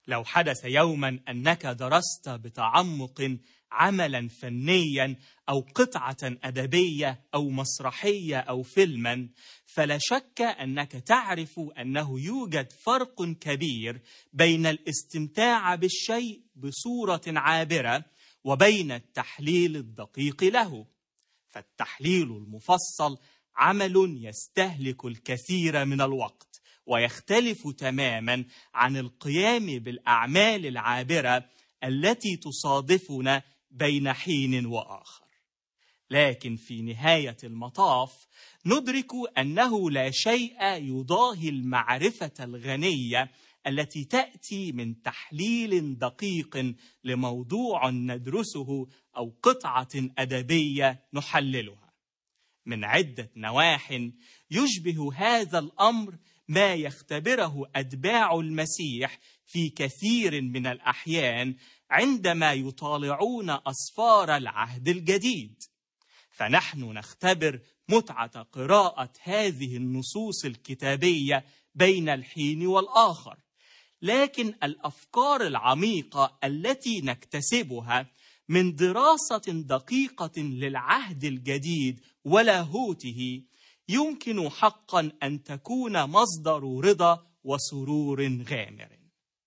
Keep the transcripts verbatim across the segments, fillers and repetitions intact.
لو حدث يوما أنك درست بتعمق عملا فنيا أو قطعة أدبية أو مسرحية أو فيلما، فلا شك أنك تعرف أنه يوجد فرق كبير بين الاستمتاع بالشيء بصورة عابرة وبين التحليل الدقيق له. فالتحليل المفصل عمل يستهلك الكثير من الوقت، ويختلف تماما عن القيام بالأعمال العابرة التي تصادفنا بين حين وآخر. لكن في نهاية المطاف ندرك أنه لا شيء يضاهي المعرفة الغنية التي تأتي من تحليل دقيق لموضوع ندرسه أو قطعة أدبية نحللها. من عدة نواح يشبه هذا الأمر ما يختبره أتباع المسيح في كثير من الأحيان عندما يطالعون أسفار العهد الجديد. فنحن نختبر متعة قراءة هذه النصوص الكتابية بين الحين والآخر، لكن الأفكار العميقة التي نكتسبها من دراسة دقيقة للعهد الجديد ولاهوته يمكن حقا أن تكون مصدر رضا وسرور غامر.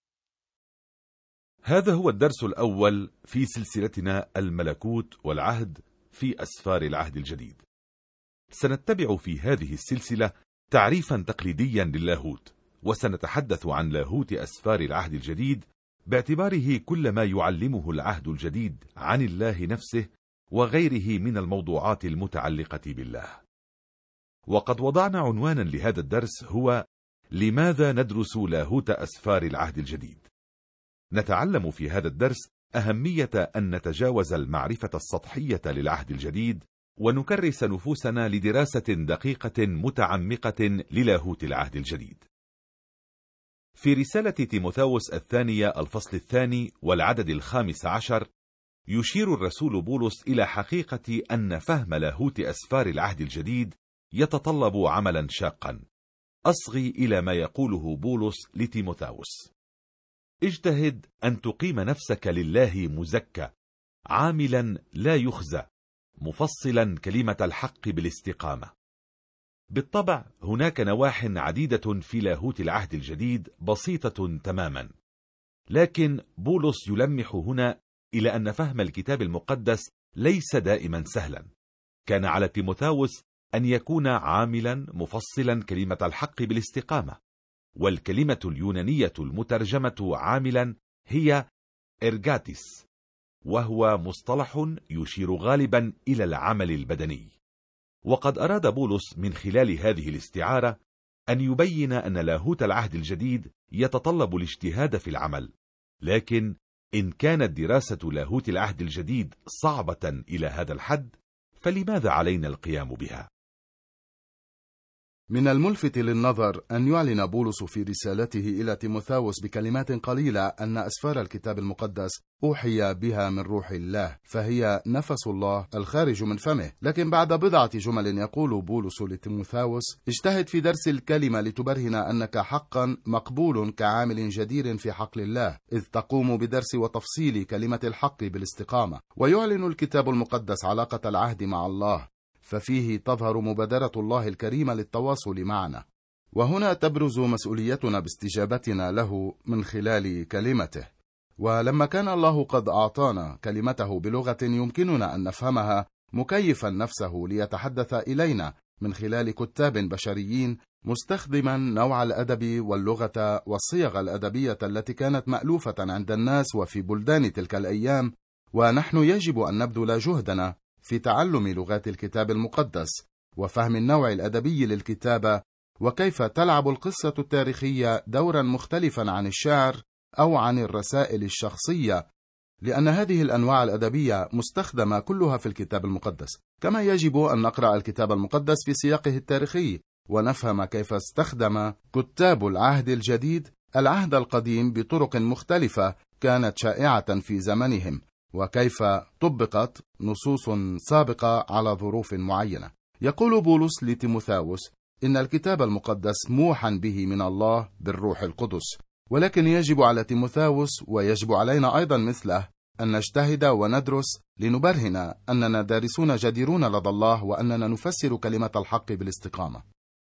هذا هو الدرس الأول في سلسلتنا الملكوت والعهد في أسفار العهد الجديد. سنتبع في هذه السلسلة تعريفا تقليديا للاهوت، وسنتحدث عن لاهوت أسفار العهد الجديد باعتباره كل ما يعلمه العهد الجديد عن الله نفسه وغيره من الموضوعات المتعلقة بالله. وقد وضعنا عنوانا لهذا الدرس هو لماذا ندرس لاهوت أسفار العهد الجديد. نتعلم في هذا الدرس أهمية أن نتجاوز المعرفة السطحية للعهد الجديد ونكرس نفوسنا لدراسة دقيقة متعمقة للاهوت العهد الجديد. في رسالة تيموثاوس الثانية الفصل الثاني والعدد الخامس عشر يشير الرسول بولس إلى حقيقة أن فهم لاهوت أسفار العهد الجديد يتطلب عملا شاقا. أصغي إلى ما يقوله بولس لتيموثاوس: اجتهد أن تقيم نفسك لله مزكى، عاملا لا يخزى، مفصلا كلمة الحق بالاستقامة. بالطبع هناك نواح عديدة في لاهوت العهد الجديد بسيطة تماما، لكن بولس يلمح هنا إلى أن فهم الكتاب المقدس ليس دائما سهلا. كان على تيموثاوس أن يكون عاملا مفصلا كلمة الحق بالاستقامة، والكلمة اليونانية المترجمة عاملا هي إرجاتيس، وهو مصطلح يشير غالبا إلى العمل البدني. وقد أراد بولس من خلال هذه الاستعارة أن يبين أن لاهوت العهد الجديد يتطلب الاجتهاد في العمل، لكن إن كانت دراسة لاهوت العهد الجديد صعبة إلى هذا الحد، فلماذا علينا القيام بها؟ من الملفت للنظر أن يعلن بولس في رسالته إلى تيموثاوس بكلمات قليلة أن أسفار الكتاب المقدس أوحي بها من روح الله، فهي نفس الله الخارج من فمه. لكن بعد بضعة جمل يقول بولس لتيموثاوس: اجتهد في درس الكلمة لتبرهن أنك حقا مقبول كعامل جدير في حقل الله، إذ تقوم بدرس وتفصيل كلمة الحق بالاستقامة. ويعلن الكتاب المقدس علاقة العهد مع الله، ففيه تظهر مبادرة الله الكريمة للتواصل معنا، وهنا تبرز مسؤوليتنا باستجابتنا له من خلال كلمته. ولما كان الله قد أعطانا كلمته بلغة يمكننا أن نفهمها، مكيفا نفسه ليتحدث إلينا من خلال كتاب بشريين، مستخدما نوع الأدب واللغة والصيغ الأدبية التي كانت مألوفة عند الناس وفي بلدان تلك الأيام، ونحن يجب أن نبذل جهدنا في تعلم لغات الكتاب المقدس وفهم النوع الأدبي للكتابة، وكيف تلعب القصة التاريخية دورا مختلفا عن الشعر أو عن الرسائل الشخصية، لأن هذه الأنواع الأدبية مستخدمة كلها في الكتاب المقدس. كما يجب أن نقرأ الكتاب المقدس في سياقه التاريخي ونفهم كيف استخدم كتاب العهد الجديد العهد القديم بطرق مختلفة كانت شائعة في زمنهم، وكيف طبقت نصوص سابقة على ظروف معينة. يقول بولس لتيموثاوس إن الكتاب المقدس موحى به من الله بالروح القدس، ولكن يجب على تيموثاوس ويجب علينا أيضا مثله أن نجتهد وندرس لنبرهن أننا دارسون جديرون لدى الله وأننا نفسر كلمة الحق بالاستقامة.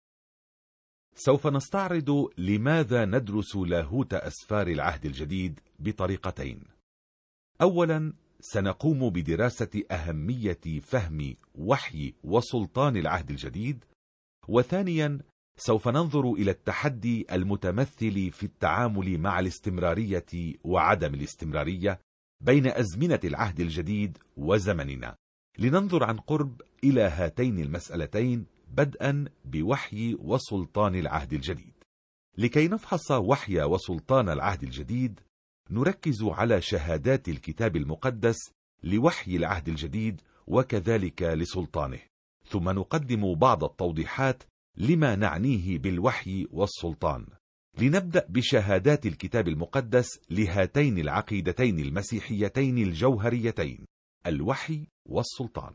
سوف نستعرض لماذا ندرس لاهوت أسفار العهد الجديد بطريقتين. أولا، سنقوم بدراسة أهمية فهم وحي وسلطان العهد الجديد. وثانيا، سوف ننظر إلى التحدي المتمثل في التعامل مع الاستمرارية وعدم الاستمرارية بين أزمنة العهد الجديد وزمننا، لننظر عن قرب إلى هاتين المسألتين بدءا بوحي وسلطان العهد الجديد. لكي نفحص وحي وسلطان العهد الجديد، نركز على شهادات الكتاب المقدس لوحي العهد الجديد وكذلك لسلطانه، ثم نقدم بعض التوضيحات لما نعنيه بالوحي والسلطان. لنبدأ بشهادات الكتاب المقدس لهاتين العقيدتين المسيحيتين الجوهريتين، الوحي والسلطان.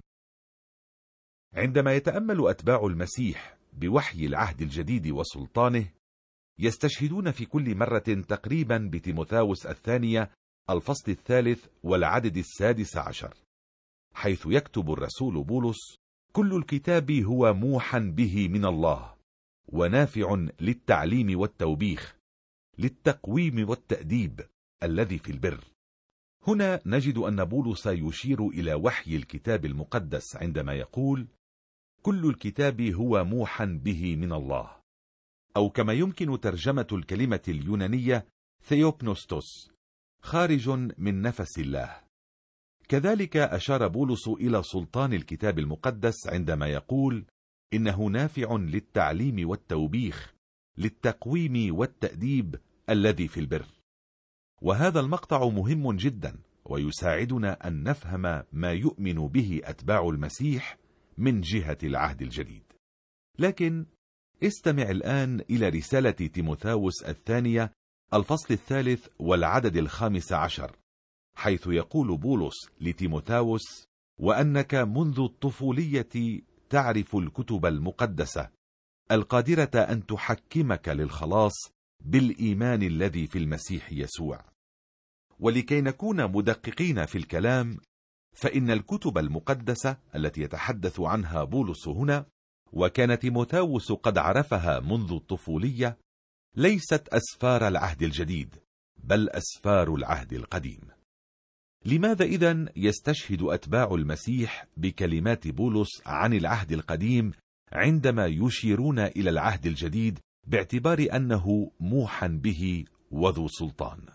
عندما يتأمل أتباع المسيح بوحي العهد الجديد وسلطانه، يستشهدون في كل مرة تقريبا بتيموثاوس الثانية الفصل الثالث والعدد السادس عشر، حيث يكتب الرسول بولس: كل الكتاب هو موحى به من الله ونافع للتعليم والتوبيخ، للتقويم والتأديب الذي في البر. هنا نجد أن بولس يشير إلى وحي الكتاب المقدس عندما يقول: كل الكتاب هو موحى به من الله، أو كما يمكن ترجمة الكلمة اليونانية ثيوبنوستوس، خارج من نفس الله. كذلك أشار بولس إلى سلطان الكتاب المقدس عندما يقول إنه نافع للتعليم والتوبيخ، للتقويم والتأديب الذي في البر. وهذا المقطع مهم جدا ويساعدنا أن نفهم ما يؤمن به أتباع المسيح من جهة العهد الجديد. لكن استمع الآن إلى رسالة تيموثاوس الثانية الفصل الثالث والعدد الخامس عشر، حيث يقول بولس لتيموثاوس: وأنك منذ الطفولية تعرف الكتب المقدسة القادرة أن تحكمك للخلاص بالإيمان الذي في المسيح يسوع. ولكي نكون مدققين في الكلام، فإن الكتب المقدسة التي يتحدث عنها بولس هنا، وكان تيموثاوس قد عرفها منذ الطفولية، ليست أسفار العهد الجديد، بل أسفار العهد القديم. لماذا إذن يستشهد أتباع المسيح بكلمات بولس عن العهد القديم عندما يشيرون إلى العهد الجديد باعتبار أنه موحى به وذو سلطان؟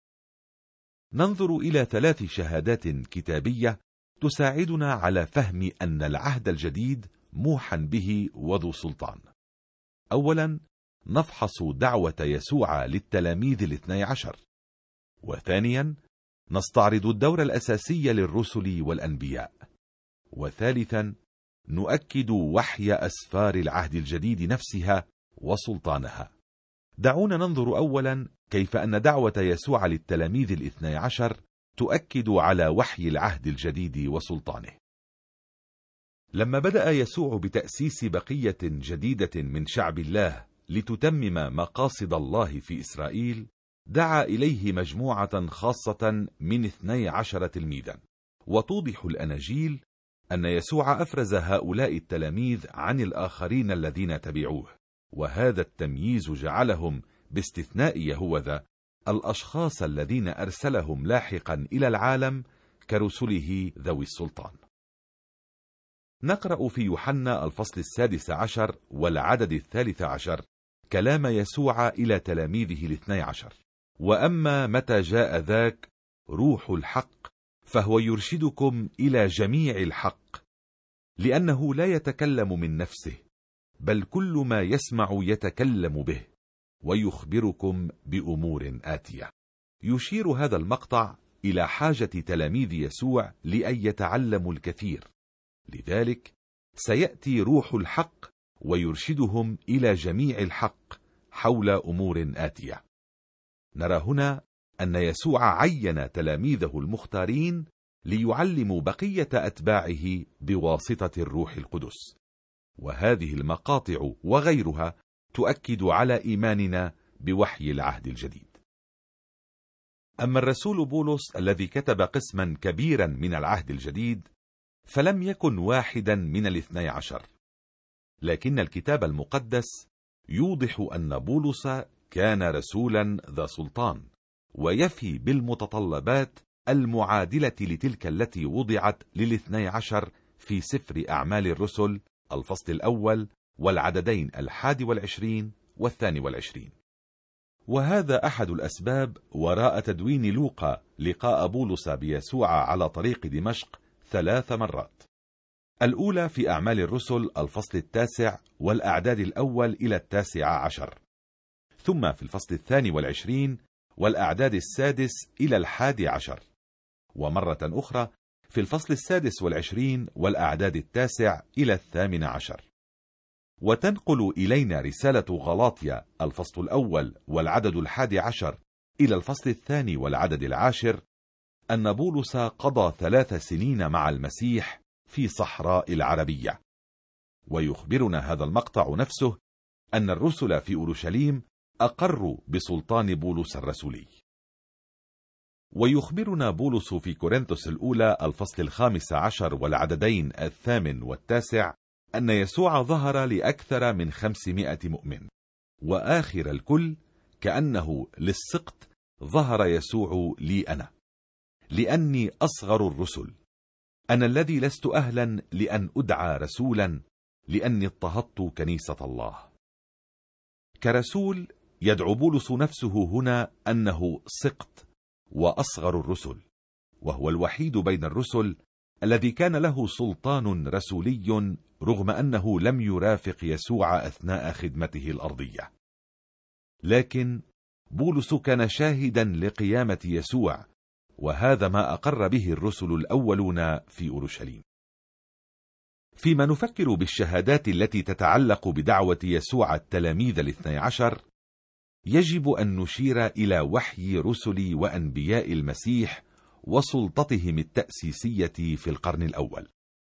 ننظر إلى ثلاث شهادات كتابية تساعدنا على فهم أن العهد الجديد موحى به وذو سلطان. أولا، نفحص دعوة يسوع للتلاميذ الاثني عشر. وثانيا، نستعرض الدور الأساسي للرسل والأنبياء. وثالثا، نؤكد وحي أسفار العهد الجديد نفسها وسلطانها. دعونا ننظر أولا كيف أن دعوة يسوع للتلاميذ الاثني عشر تؤكد على وحي العهد الجديد وسلطانه. لما بدأ يسوع بتأسيس بقية جديدة من شعب الله لتتمم مقاصد الله في إسرائيل، دعا إليه مجموعة خاصة من اثني عشر تلميذا. وتوضح الأناجيل أن يسوع أفرز هؤلاء التلاميذ عن الآخرين الذين تبعوه، وهذا التمييز جعلهم باستثناء يهوذا الأشخاص الذين أرسلهم لاحقا إلى العالم كرسله ذوي السلطان. نقرأ في يوحنا الفصل السادس عشر والعدد الثالث عشر كلام يسوع إلى تلاميذه الاثني عشر: وأما متى جاء ذاك روح الحق فهو يرشدكم إلى جميع الحق، لأنه لا يتكلم من نفسه، بل كل ما يسمع يتكلم به، ويخبركم بأمور آتية. يشير هذا المقطع إلى حاجة تلاميذ يسوع لأن يتعلموا الكثير، لذلك سيأتي روح الحق ويرشدهم إلى جميع الحق حول أمور آتية. نرى هنا أن يسوع عين تلاميذه المختارين ليعلموا بقية أتباعه بواسطة الروح القدس، وهذه المقاطع وغيرها تؤكد على إيماننا بوحي العهد الجديد. أما الرسول بولس الذي كتب قسما كبيرا من العهد الجديد فلم يكن واحدا من الاثني عشر، لكن الكتاب المقدس يوضح أن بولس كان رسولا ذا سلطان ويفي بالمتطلبات المعادلة لتلك التي وضعت للاثني عشر في سفر أعمال الرسل الفصل الأول والعددين الحادي والعشرين والثاني والعشرين. وهذا أحد الأسباب وراء تدوين لوقا لقاء بولس بيسوع على طريق دمشق ثلاث مرات، الأولى في أعمال الرسل الفصل التاسع والأعداد الأول إلى التاسع عشر، ثم في الفصل الثاني والعشرين والأعداد السادس إلى الحادي عشر، ومرة أخرى في الفصل السادس والعشرين والأعداد التاسع إلى الثامن عشر. وتنقل إلينا رسالة غلاطيا الفصل الأول والعدد الحادي عشر إلى الفصل الثاني والعدد العاشر أن بولس قضى ثلاث سنين مع المسيح في صحراء العربية. ويخبرنا هذا المقطع نفسه أن الرسل في أورشليم أقروا بسلطان بولس الرسولي. ويخبرنا بولس في كورنثوس الأولى الفصل الخامس عشر والعددين الثامن والتاسع أن يسوع ظهر لأكثر من خمسمائة مؤمن، وآخر الكل كأنه للسقط ظهر يسوع لي أنا، لأني أصغر الرسل، أنا الذي لست أهلا لأن أدعى رسولا، لأني اضطهدت كنيسة الله. كرسول يدعو بولس نفسه هنا أنه سقط وأصغر الرسل، وهو الوحيد بين الرسل الذي كان له سلطان رسولي رغم أنه لم يرافق يسوع أثناء خدمته الأرضية. لكن بولس كان شاهدا لقيامة يسوع، وهذا ما أقر به الرسل الأولون في أورشليم. فيما نفكر بالشهادات التي تتعلق بدعوة يسوع التلاميذ الاثني عشر، يجب أن نشير إلى وحي رسل وأنبياء المسيح وسلطتهم التأسيسية في القرن الأول.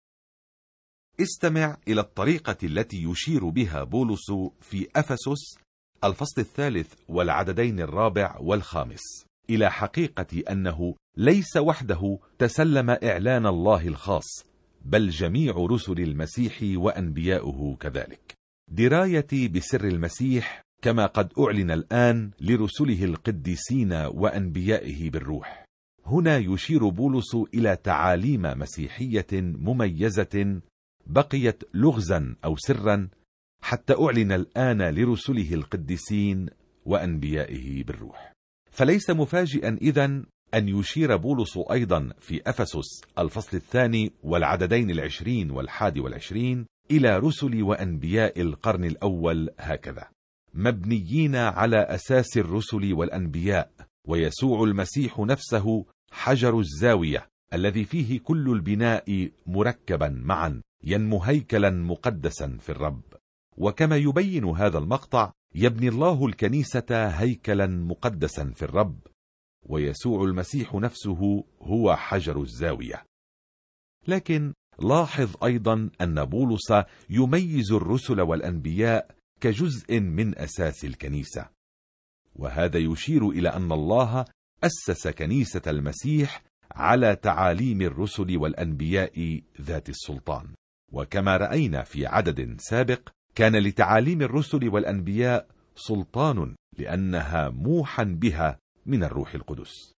استمع إلى الطريقة التي يشير بها بولس في أفسس الفصل الثالث والعددين الرابع والخامس إلى حقيقة أنه ليس وحده تسلم إعلان الله الخاص، بل جميع رسل المسيح وأنبياؤه كذلك. درايتي بسر المسيح كما قد أعلن الآن لرسله القديسين وأنبيائه بالروح. هنا يشير بولس إلى تعاليم مسيحية مميزة بقيت لغزا أو سرا حتى أعلن الآن لرسله القديسين وأنبيائه بالروح. فليس مفاجئا إذن أن يشير بولس أيضا في أفسس الفصل الثاني والعددين العشرين والحادي والعشرين إلى رسل وأنبياء القرن الأول هكذا: مبنيين على أساس الرسل والأنبياء، ويسوع المسيح نفسه حجر الزاوية الذي فيه كل البناء مركبا معا ينمو هيكلا مقدسا في الرب. وكما يبين هذا المقطع، يبني الله الكنيسة هيكلا مقدسا في الرب، ويسوع المسيح نفسه هو حجر الزاوية. لكن لاحظ أيضا أن بولس يميز الرسل والأنبياء كجزء من أساس الكنيسة، وهذا يشير إلى أن الله أسس كنيسة المسيح على تعاليم الرسل والأنبياء ذات السلطان. وكما رأينا في عدد سابق، كان لتعاليم الرسل والأنبياء سلطان لأنها موحى بها من الروح القدس.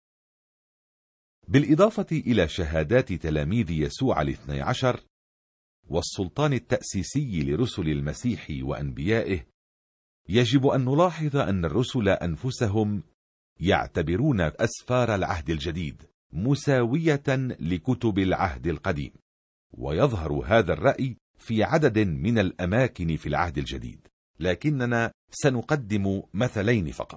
بالإضافة إلى شهادات تلاميذ يسوع الاثني عشر والسلطان التأسيسي لرسل المسيح وأنبيائه، يجب أن نلاحظ أن الرسل أنفسهم يعتبرون أسفار العهد الجديد مساوية لكتب العهد القديم، ويظهر هذا الرأي في عدد من الأماكن في العهد الجديد، لكننا سنقدم مثلين فقط.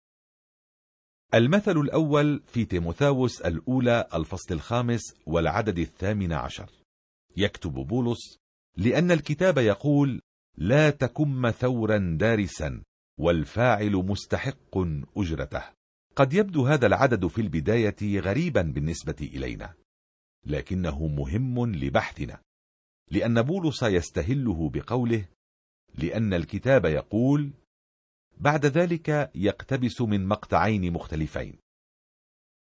المثل الأول في تيموثاوس الأولى الفصل الخامس والعدد الثامن عشر، يكتب بولس: لأن الكتاب يقول: لا تكن ثورا دارسا، والفاعل مستحق أجرته. قد يبدو هذا العدد في البداية غريبا بالنسبة إلينا، لكنه مهم لبحثنا، لأن بولس يستهله بقوله: لأن الكتاب يقول. بعد ذلك يقتبس من مقطعين مختلفين.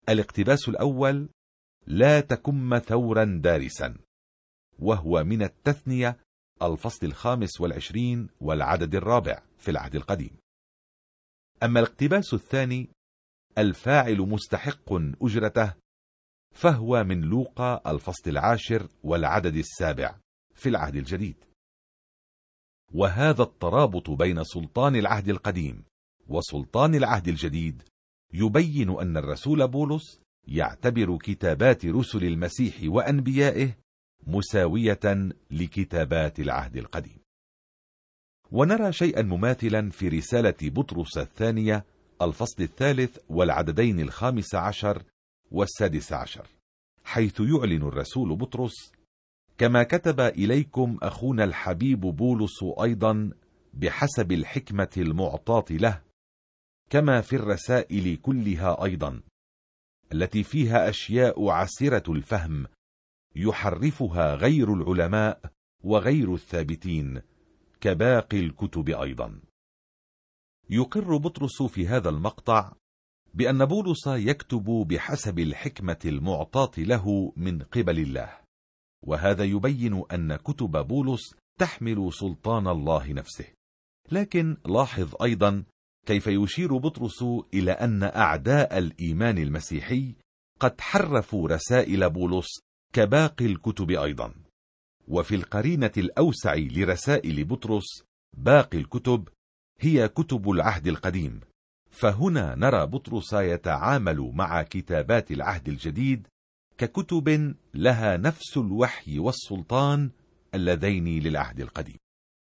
الاقتباس الأول: لا تكم ثورا دارسا، وهو من التثنية الفصل الخامس والعشرين والعدد الرابع في العهد القديم. أما الاقتباس الثاني: الفاعل مستحق أجرته، فهو من لوقا الفصل العاشر والعدد السابع في العهد الجديد. وهذا الترابط بين سلطان العهد القديم وسلطان العهد الجديد يبين أن الرسول بولس يعتبر كتابات رسل المسيح وأنبيائه مساوية لكتابات العهد القديم. ونرى شيئا مماثلا في رسالة بطرس الثانية الفصل الثالث والعددين الخامس عشر والسادس عشر، حيث يعلن الرسول بطرس: كما كتب إليكم أخونا الحبيب بولس أيضا بحسب الحكمة المعطاة له، كما في الرسائل كلها أيضا، التي فيها أشياء عسرة الفهم يحرفها غير العلماء وغير الثابتين، كباقي الكتب أيضا. يقر بطرس في هذا المقطع بأن بولس يكتب بحسب الحكمة المعطاة له من قبل الله، وهذا يبين أن كتب بولس تحمل سلطان الله نفسه. لكن لاحظ أيضا كيف يشير بطرس إلى أن أعداء الإيمان المسيحي قد حرفوا رسائل بولس كباقي الكتب أيضا. وفي القرينة الأوسع لرسائل بطرس باقي الكتب هي كتب العهد القديم، فهنا نرى بطرس يتعامل مع كتابات العهد الجديد ككتب لها نفس الوحي والسلطان اللذين للعهد القديم.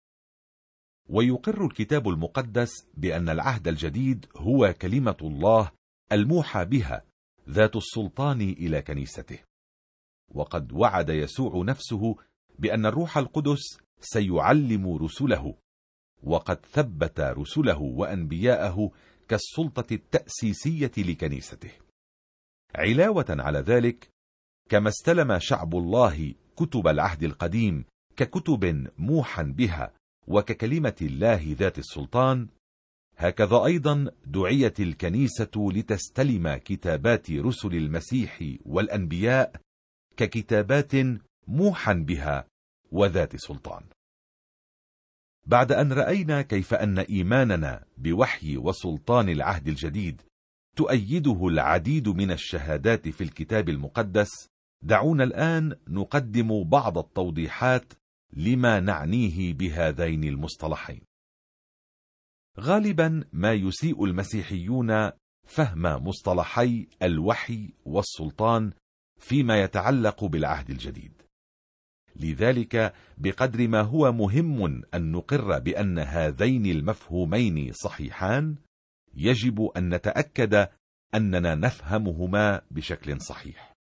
ويقر الكتاب المقدس بأن العهد الجديد هو كلمة الله الموحى بها ذات السلطان إلى كنيسته. وقد وعد يسوع نفسه بأن الروح القدس سيعلم رسله، وقد ثبت رسله وأنبياءه كالسلطة التأسيسية لكنيسته. علاوة على ذلك، كما استلم شعب الله كتب العهد القديم ككتب موحى بها وككلمة الله ذات السلطان، هكذا أيضا دعيت الكنيسة لتستلم كتابات رسل المسيح والأنبياء ككتابات موحى بها وذات سلطان. بعد أن رأينا كيف أن إيماننا بوحي وسلطان العهد الجديد تؤيده العديد من الشهادات في الكتاب المقدس، دعونا الآن نقدم بعض التوضيحات لما نعنيه بهذين المصطلحين. غالبا ما يسيء المسيحيون فهم مصطلحي الوحي والسلطان فيما يتعلق بالعهد الجديد. لذلك بقدر ما هو مهم أن نقر بأن هذين المفهومين صحيحان، يجب أن نتأكد أننا نفهمهما بشكل صحيح.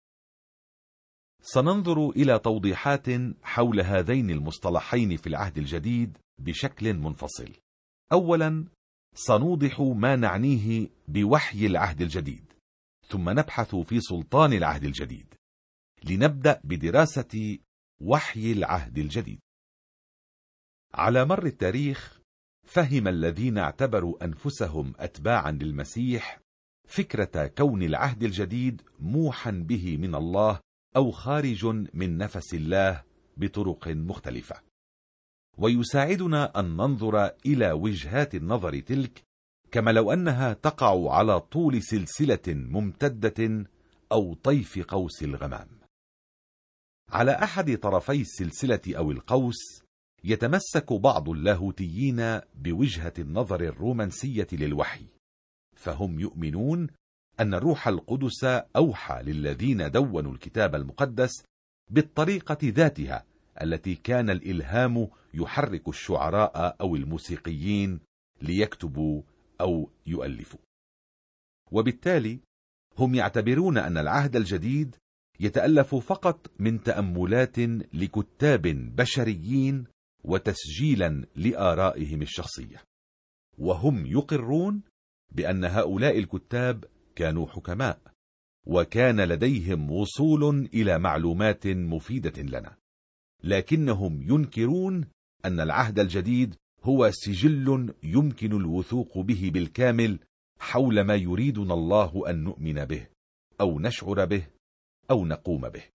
سننظر إلى توضيحات حول هذين المصطلحين في العهد الجديد بشكل منفصل. أولا، سنوضح ما نعنيه بوحي العهد الجديد، ثم نبحث في سلطان العهد الجديد. لنبدأ بدراسة وحي العهد الجديد. على مر التاريخ فهم الذين اعتبروا أنفسهم أتباعا للمسيح فكرة كون العهد الجديد موحى به من الله أو خارج من نفس الله بطرق مختلفة، ويساعدنا أن ننظر إلى وجهات النظر تلك كما لو أنها تقع على طول سلسلة ممتدة أو طيف قوس الغمام. على أحد طرفي السلسلة أو القوس يتمسك بعض اللاهوتيين بوجهة النظر الرومانسية للوحي، فهم يؤمنون أن الروح القدس أوحى للذين دونوا الكتاب المقدس بالطريقة ذاتها التي كان الإلهام يحرك الشعراء أو الموسيقيين ليكتبوا أو يؤلفوا. وبالتالي هم يعتبرون أن العهد الجديد يتألف فقط من تأملات لكتاب بشريين وتسجيلا لآرائهم الشخصية، وهم يقرون بأن هؤلاء الكتاب كانوا حكماء وكان لديهم وصول إلى معلومات مفيدة لنا، لكنهم ينكرون أن العهد الجديد هو سجل يمكن الوثوق به بالكامل حول ما يريدنا الله أن نؤمن به، أو نشعر به أو نقوم به.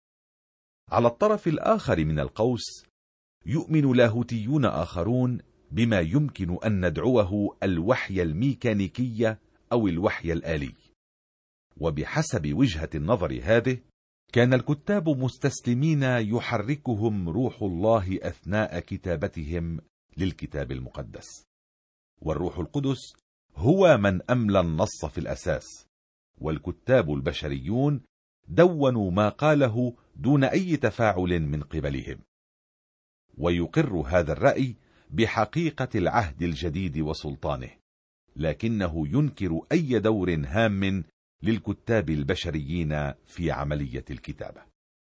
على الطرف الآخر من القوس يؤمن لاهوتيون آخرون بما يمكن أن ندعوه الوحي الميكانيكي أو الوحي الآلي. وبحسب وجهة النظر هذه كان الكتاب مستسلمين يحركهم روح الله أثناء كتابتهم للكتاب المقدس، والروح القدس هو من أملى النص في الأساس، والكتاب البشريون دونوا ما قاله دون أي تفاعل من قبلهم. ويقر هذا الرأي بحقيقة العهد الجديد وسلطانه، لكنه ينكر أي دور هام للكتاب البشريين في عملية الكتابة.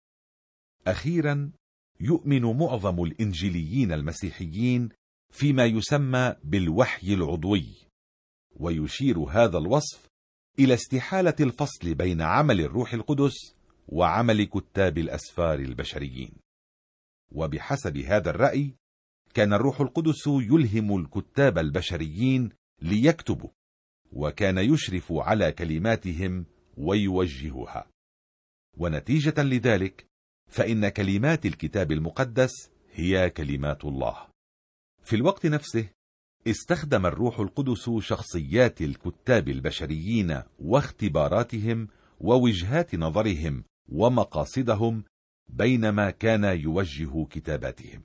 أخيرا، يؤمن معظم الإنجيليين المسيحيين فيما يسمى بالوحي العضوي، ويشير هذا الوصف إلى استحالة الفصل بين عمل الروح القدس وعمل كتاب الأسفار البشريين. وبحسب هذا الرأي كان الروح القدس يلهم الكتاب البشريين ليكتبوا، وكان يشرف على كلماتهم ويوجهها. ونتيجة لذلك فإن كلمات الكتاب المقدس هي كلمات الله. في الوقت نفسه استخدم الروح القدس شخصيات الكتاب البشريين واختباراتهم ووجهات نظرهم ومقاصدهم بينما كان يوجه كتاباتهم.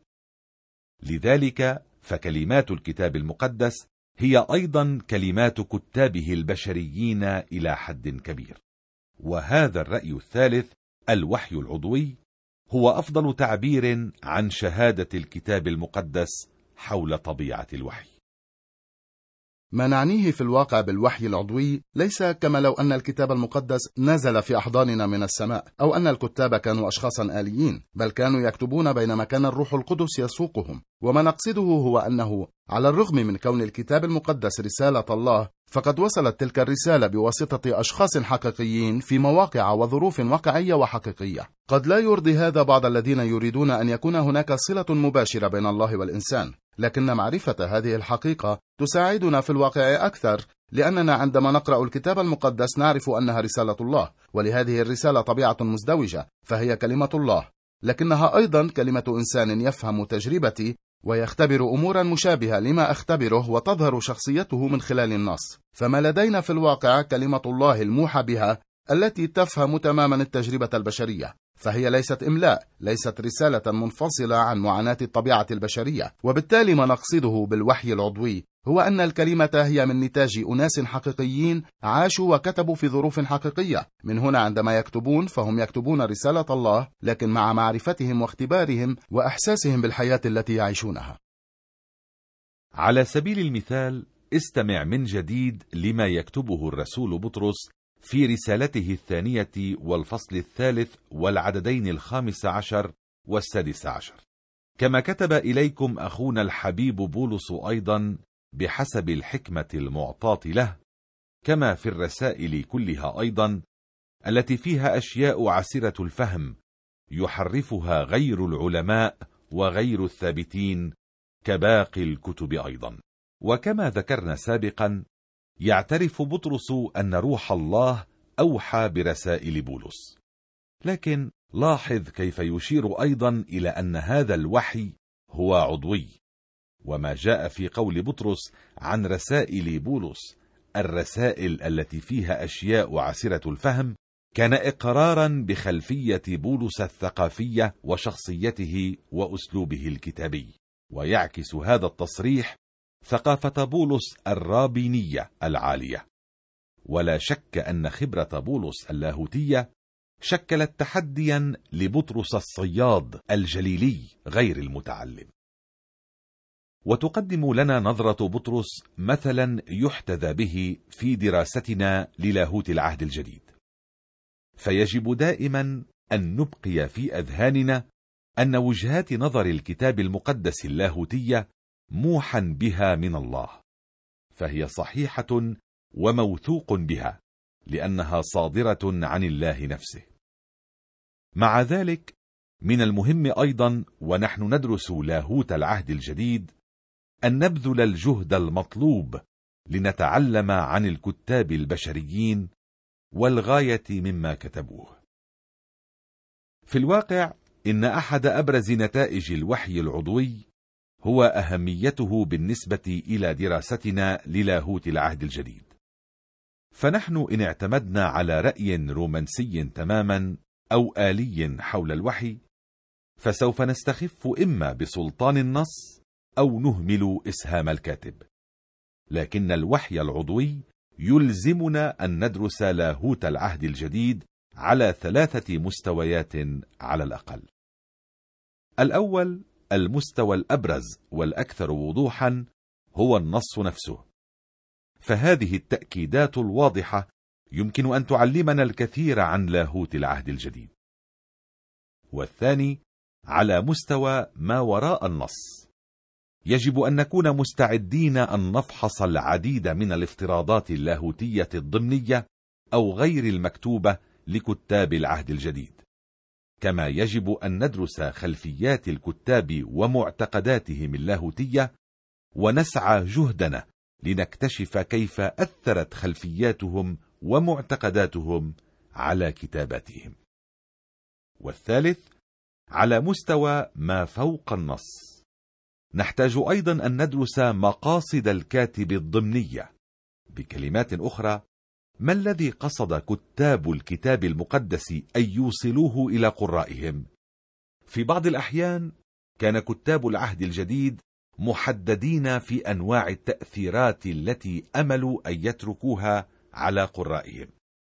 لذلك فكلمات الكتاب المقدس هي أيضا كلمات كتابه البشريين إلى حد كبير. وهذا الرأي الثالث، الوحي العضوي، هو أفضل تعبير عن شهادة الكتاب المقدس حول طبيعة الوحي. ما نعنيه في الواقع بالوحي العضوي ليس كما لو أن الكتاب المقدس نزل في أحضاننا من السماء، أو أن الكتاب كانوا أشخاصا آليين، بل كانوا يكتبون بينما كان الروح القدس يسوقهم. وما نقصده هو أنه على الرغم من كون الكتاب المقدس رسالة الله، فقد وصلت تلك الرسالة بواسطة أشخاص حقيقيين في مواقع وظروف واقعية وحقيقية. قد لا يرضي هذا بعض الذين يريدون أن يكون هناك صلة مباشرة بين الله والإنسان، لكن معرفة هذه الحقيقة تساعدنا في الواقع أكثر، لأننا عندما نقرأ الكتاب المقدس نعرف أنها رسالة الله، ولهذه الرسالة طبيعة مزدوجة، فهي كلمة الله، لكنها أيضا كلمة إنسان يفهم تجربتي ويختبر أمورا مشابهة لما أختبره، وتظهر شخصيته من خلال النص. فما لدينا في الواقع كلمة الله الموحى بها التي تفهم تماما التجربة البشرية، فهي ليست إملاء، ليست رسالة منفصلة عن معاناة الطبيعة البشرية. وبالتالي ما نقصده بالوحي العضوي هو أن الكلمة هي من نتاج أناس حقيقيين عاشوا وكتبوا في ظروف حقيقية. من هنا عندما يكتبون فهم يكتبون رسالة الله، لكن مع معرفتهم واختبارهم وأحساسهم بالحياة التي يعيشونها. على سبيل المثال، استمع من جديد لما يكتبه الرسول بطرس في رسالته الثانية والفصل الثالث والعددين الخامس عشر والسادس عشر: كما كتب إليكم أخونا الحبيب بولس أيضا بحسب الحكمة المعطاة له، كما في الرسائل كلها أيضا التي فيها أشياء عسرة الفهم يحرفها غير العلماء وغير الثابتين كباقي الكتب أيضا. وكما ذكرنا سابقا، يعترف بطرس أن روح الله أوحى برسائل بولس، لكن لاحظ كيف يشير أيضا إلى أن هذا الوحي هو عضوي. وما جاء في قول بطرس عن رسائل بولس الرسائل التي فيها أشياء عسرة الفهم كان إقرارا بخلفية بولس الثقافية وشخصيته وأسلوبه الكتابي، ويعكس هذا التصريح ثقافة بولس الرابينية العالية. ولا شك أن خبرة بولس اللاهوتية شكلت تحديا لبطرس الصياد الجليلي غير المتعلم. وتقدم لنا نظرة بطرس مثلا يحتذى به في دراستنا للاهوت العهد الجديد. فيجب دائما أن نبقي في أذهاننا أن وجهات نظر الكتاب المقدس اللاهوتية موحى بها من الله، فهي صحيحة وموثوق بها لأنها صادرة عن الله نفسه. مع ذلك من المهم أيضا ونحن ندرس لاهوت العهد الجديد أن نبذل الجهد المطلوب لنتعلم عن الكتاب البشريين والغاية مما كتبوه. في الواقع إن أحد أبرز نتائج الوحي العضوي هو أهميته بالنسبة إلى دراستنا للاهوت العهد الجديد. فنحن إن اعتمدنا على رأي رومانسي تماما أو آلي حول الوحي، فسوف نستخف إما بسلطان النص أو نهمل إسهام الكاتب. لكن الوحي العضوي يلزمنا أن ندرس لاهوت العهد الجديد على ثلاثة مستويات على الأقل. الأول، المستوى الأبرز والأكثر وضوحا، هو النص نفسه، فهذه التأكيدات الواضحة يمكن أن تعلمنا الكثير عن لاهوت العهد الجديد. والثاني، على مستوى ما وراء النص، يجب أن نكون مستعدين أن نفحص العديد من الافتراضات اللاهوتية الضمنية أو غير المكتوبة لكتاب العهد الجديد، كما يجب أن ندرس خلفيات الكتاب ومعتقداتهم اللاهوتية، ونسعى جهدنا لنكتشف كيف أثرت خلفياتهم ومعتقداتهم على كتاباتهم. والثالث، على مستوى ما فوق النص، نحتاج أيضا أن ندرس مقاصد الكاتب الضمنية. بكلمات أخرى، ما الذي قصد كتاب الكتاب المقدس أن يوصلوه إلى قرائهم؟ في بعض الأحيان كان كتاب العهد الجديد محددين في أنواع التأثيرات التي أملوا أن يتركوها على قرائهم،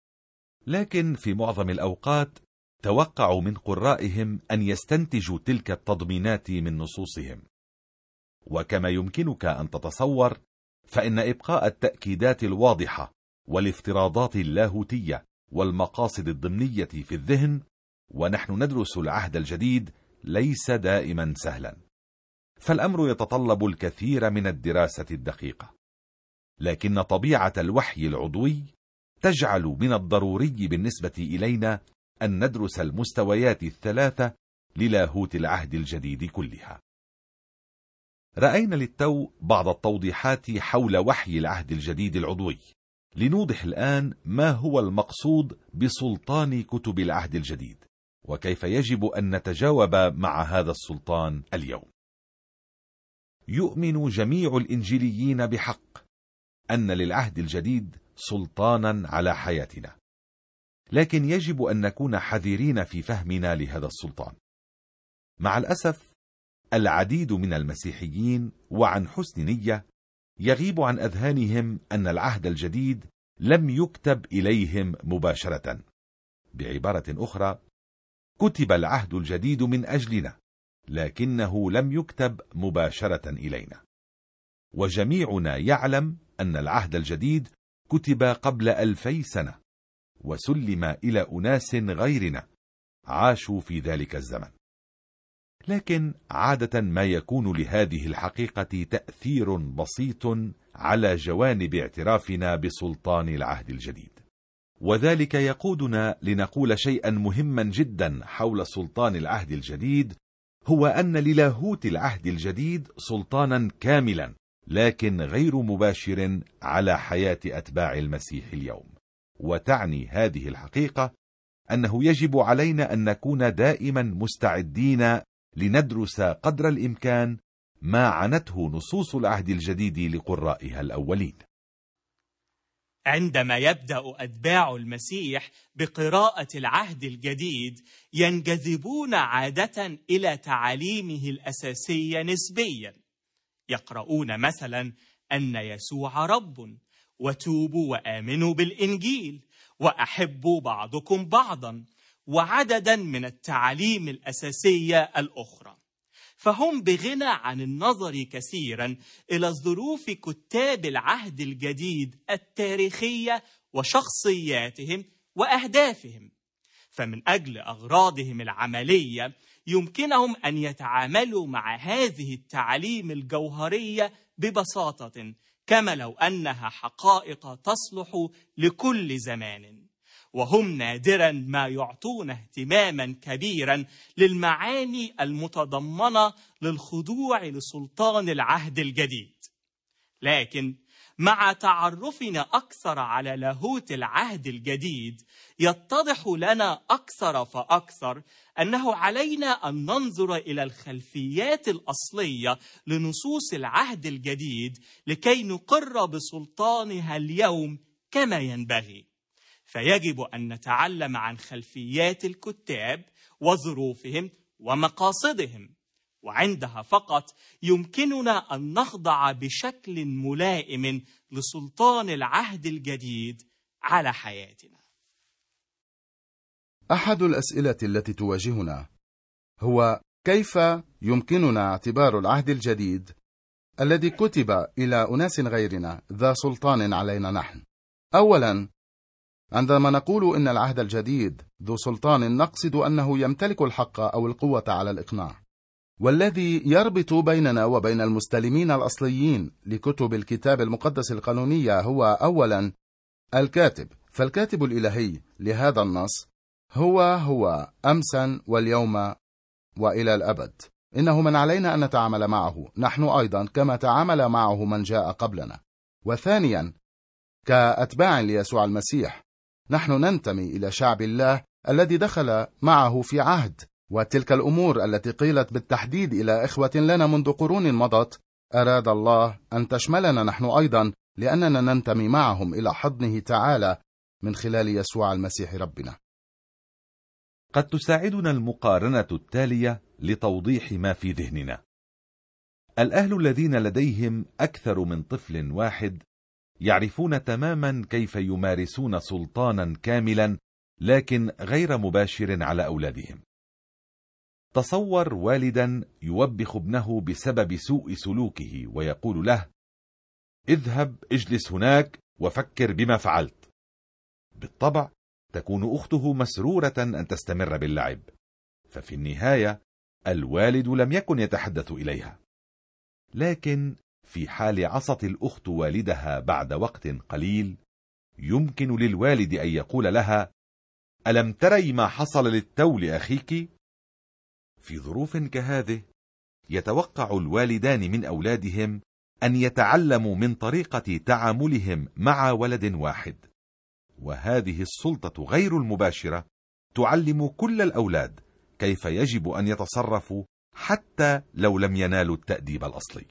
لكن في معظم الأوقات توقعوا من قرائهم أن يستنتجوا تلك التضمينات من نصوصهم. وكما يمكنك أن تتصور، فإن إبقاء التأكيدات الواضحة والافتراضات اللاهوتية والمقاصد الضمنية في الذهن ونحن ندرس العهد الجديد ليس دائما سهلا، فالأمر يتطلب الكثير من الدراسة الدقيقة. لكن طبيعة الوحي العضوي تجعل من الضروري بالنسبة إلينا أن ندرس المستويات الثلاثة للاهوت العهد الجديد كلها. رأينا للتو بعض التوضيحات حول وحي العهد الجديد العضوي. لنوضح الآن ما هو المقصود بسلطان كتب العهد الجديد، وكيف يجب أن نتجاوب مع هذا السلطان اليوم. يؤمن جميع الإنجيليين بحق أن للعهد الجديد سلطانا على حياتنا، لكن يجب أن نكون حذرين في فهمنا لهذا السلطان. مع الأسف، العديد من المسيحيين وعن حسن نية يغيب عن أذهانهم أن العهد الجديد لم يكتب إليهم مباشرة. بعبارة أخرى، كتب العهد الجديد من أجلنا، لكنه لم يكتب مباشرة إلينا. وجميعنا يعلم أن العهد الجديد كتب قبل ألفي سنة، وسلم إلى أناس غيرنا عاشوا في ذلك الزمن. لكن عادة ما يكون لهذه الحقيقة تأثير بسيط على جوانب اعترافنا بسلطان العهد الجديد، وذلك يقودنا لنقول شيئا مهما جدا حول سلطان العهد الجديد، هو أن للاهوت العهد الجديد سلطانا كاملا لكن غير مباشر على حياة أتباع المسيح اليوم. وتعني هذه الحقيقة أنه يجب علينا أن نكون دائما مستعدين لندرس قدر الإمكان ما عنته نصوص العهد الجديد لقرائها الأولين. عندما يبدأ أتباع المسيح بقراءة العهد الجديد، ينجذبون عادة إلى تعاليمه الأساسية نسبيا. يقرؤون مثلا أن يسوع رب، وتوبوا وآمنوا بالإنجيل، وأحبوا بعضكم بعضا، وعددا من التعاليم الأساسية الأخرى. فهم بغنى عن النظر كثيرا إلى ظروف كتاب العهد الجديد التاريخية وشخصياتهم وأهدافهم، فمن أجل أغراضهم العملية يمكنهم أن يتعاملوا مع هذه التعاليم الجوهرية ببساطة، كما لو أنها حقائق تصلح لكل زمان. وهم نادرا ما يعطون اهتماما كبيرا للمعاني المتضمنة للخضوع لسلطان العهد الجديد. لكن مع تعرفنا أكثر على لاهوت العهد الجديد يتضح لنا أكثر فأكثر أنه علينا أن ننظر إلى الخلفيات الأصلية لنصوص العهد الجديد لكي نقر بسلطانها اليوم كما ينبغي. فيجب أن نتعلم عن خلفيات الكتاب وظروفهم ومقاصدهم، وعندها فقط يمكننا أن نخضع بشكل ملائم لسلطان العهد الجديد على حياتنا. أحد الأسئلة التي تواجهنا هو كيف يمكننا اعتبار العهد الجديد الذي كتب إلى أناس غيرنا ذا سلطان علينا نحن؟ أولا، عندما نقول إن العهد الجديد ذو سلطان نقصد أنه يمتلك الحق أو القوة على الإقناع، والذي يربط بيننا وبين المستلمين الأصليين لكتب الكتاب المقدس القانونية هو أولا الكاتب. فالكاتب الإلهي لهذا النص هو هو أمسا واليوم وإلى الأبد. إنه من علينا أن نتعامل معه نحن أيضا كما تعامل معه من جاء قبلنا. وثانيا، كأتباع ليسوع المسيح نحن ننتمي إلى شعب الله الذي دخل معه في عهد، وتلك الأمور التي قيلت بالتحديد إلى إخوة لنا منذ قرون مضت أراد الله أن تشملنا نحن أيضا، لأننا ننتمي معهم إلى حضنه تعالى من خلال يسوع المسيح ربنا. قد تساعدنا المقارنة التالية لتوضيح ما في ذهننا. الأهل الذين لديهم أكثر من طفل واحد يعرفون تماما كيف يمارسون سلطانا كاملا لكن غير مباشر على أولادهم. تصور والدا يوبخ ابنه بسبب سوء سلوكه ويقول له: اذهب اجلس هناك وفكر بما فعلت. بالطبع تكون أخته مسرورة أن تستمر باللعب، ففي النهاية الوالد لم يكن يتحدث إليها. لكن في حال عصت الأخت والدها بعد وقت قليل، يمكن للوالد أن يقول لها: ألم تري ما حصل للتو لأخيك؟ في ظروف كهذه يتوقع الوالدان من أولادهم أن يتعلموا من طريقة تعاملهم مع ولد واحد، وهذه السلطة غير المباشرة تعلم كل الأولاد كيف يجب أن يتصرفوا حتى لو لم ينالوا التأديب الأصلي.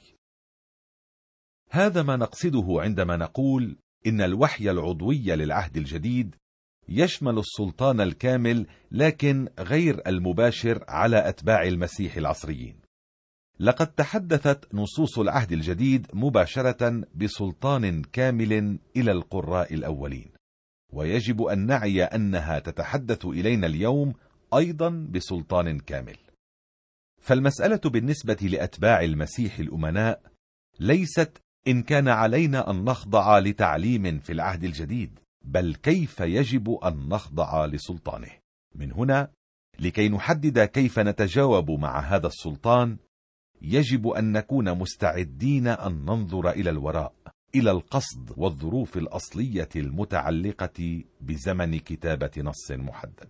هذا ما نقصده عندما نقول إن الوحي العضوي للعهد الجديد يشمل السلطان الكامل لكن غير المباشر على أتباع المسيح العصريين. لقد تحدثت نصوص العهد الجديد مباشرة بسلطان كامل إلى القراء الأولين، ويجب أن نعي أنها تتحدث إلينا اليوم أيضا بسلطان كامل. فالمسألة بالنسبة لأتباع المسيح الأمناء ليست إن كان علينا أن نخضع لتعليم في العهد الجديد، بل كيف يجب أن نخضع لسلطانه. من هنا لكي نحدد كيف نتجاوب مع هذا السلطان يجب أن نكون مستعدين أن ننظر إلى الوراء، إلى القصد والظروف الأصلية المتعلقة بزمن كتابة نص محدد.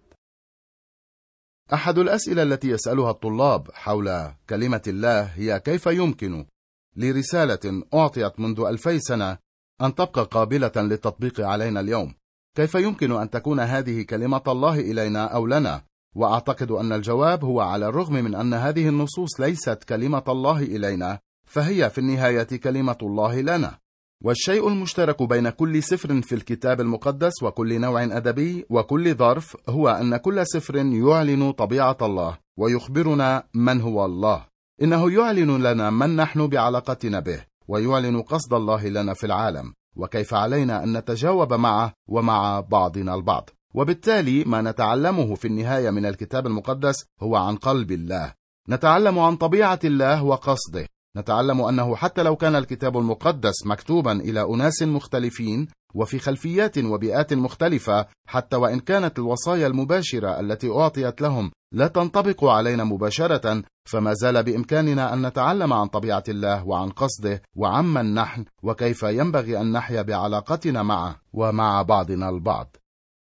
أحد الأسئلة التي يسألها الطلاب حول كلمة الله هي كيف يمكن لرسالة أعطيت منذ ألفي سنة أن تبقى قابلة للتطبيق علينا اليوم؟ كيف يمكن أن تكون هذه كلمة الله إلينا أو لنا؟ وأعتقد أن الجواب هو على الرغم من أن هذه النصوص ليست كلمة الله إلينا، فهي في النهاية كلمة الله لنا. والشيء المشترك بين كل سفر في الكتاب المقدس وكل نوع أدبي وكل ظرف هو أن كل سفر يعلن طبيعة الله ويخبرنا من هو الله. إنه يعلن لنا من نحن بعلاقتنا به، ويعلن قصد الله لنا في العالم وكيف علينا أن نتجاوب معه ومع بعضنا البعض. وبالتالي ما نتعلمه في النهاية من الكتاب المقدس هو عن قلب الله. نتعلم عن طبيعة الله وقصده. نتعلم أنه حتى لو كان الكتاب المقدس مكتوبا إلى أناس مختلفين وفي خلفيات وبيئات مختلفة، حتى وإن كانت الوصايا المباشرة التي أعطيت لهم لا تنطبق علينا مباشرة، فما زال بإمكاننا أن نتعلم عن طبيعة الله وعن قصده وعمن نحن وكيف ينبغي أن نحيا بعلاقتنا معه ومع بعضنا البعض.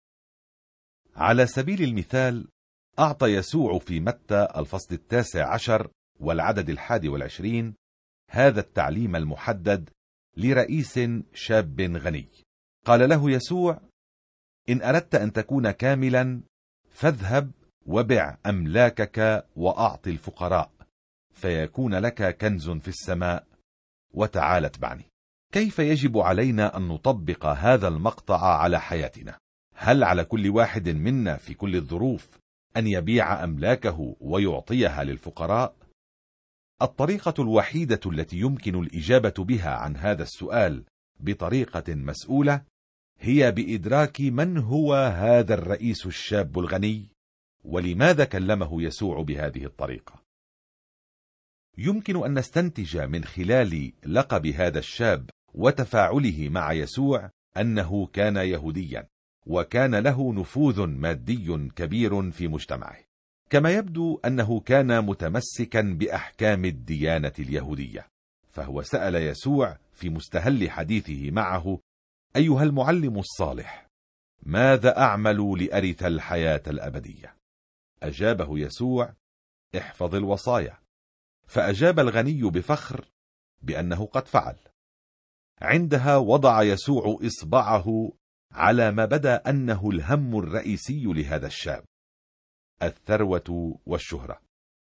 على سبيل المثال، أعطى يسوع في متى الفصل التاسع عشر والعدد الحادي والعشرين هذا التعليم المحدد لرئيس شاب غني. قال له يسوع: إن أردت أن تكون كاملا فاذهب وبع أملاكك وأعط الفقراء، فيكون لك كنز في السماء، وتعال اتبعني. كيف يجب علينا أن نطبق هذا المقطع على حياتنا؟ هل على كل واحد منا في كل الظروف أن يبيع أملاكه ويعطيها للفقراء؟ الطريقة الوحيدة التي يمكن الإجابة بها عن هذا السؤال بطريقة مسؤولة هي بإدراك من هو هذا الرئيس الشاب الغني، ولماذا كلمه يسوع بهذه الطريقة. يمكن أن نستنتج من خلال لقب هذا الشاب وتفاعله مع يسوع أنه كان يهوديا، وكان له نفوذ مادي كبير في مجتمعه، كما يبدو أنه كان متمسكا بأحكام الديانة اليهودية. فهو سأل يسوع في مستهل حديثه معه: أيها المعلم الصالح، ماذا أعمل لأرث الحياة الأبدية؟ أجابه يسوع: احفظ الوصايا. فأجاب الغني بفخر بأنه قد فعل. عندها وضع يسوع إصبعه على ما بدا أنه الهم الرئيسي لهذا الشاب: الثروة والشهرة.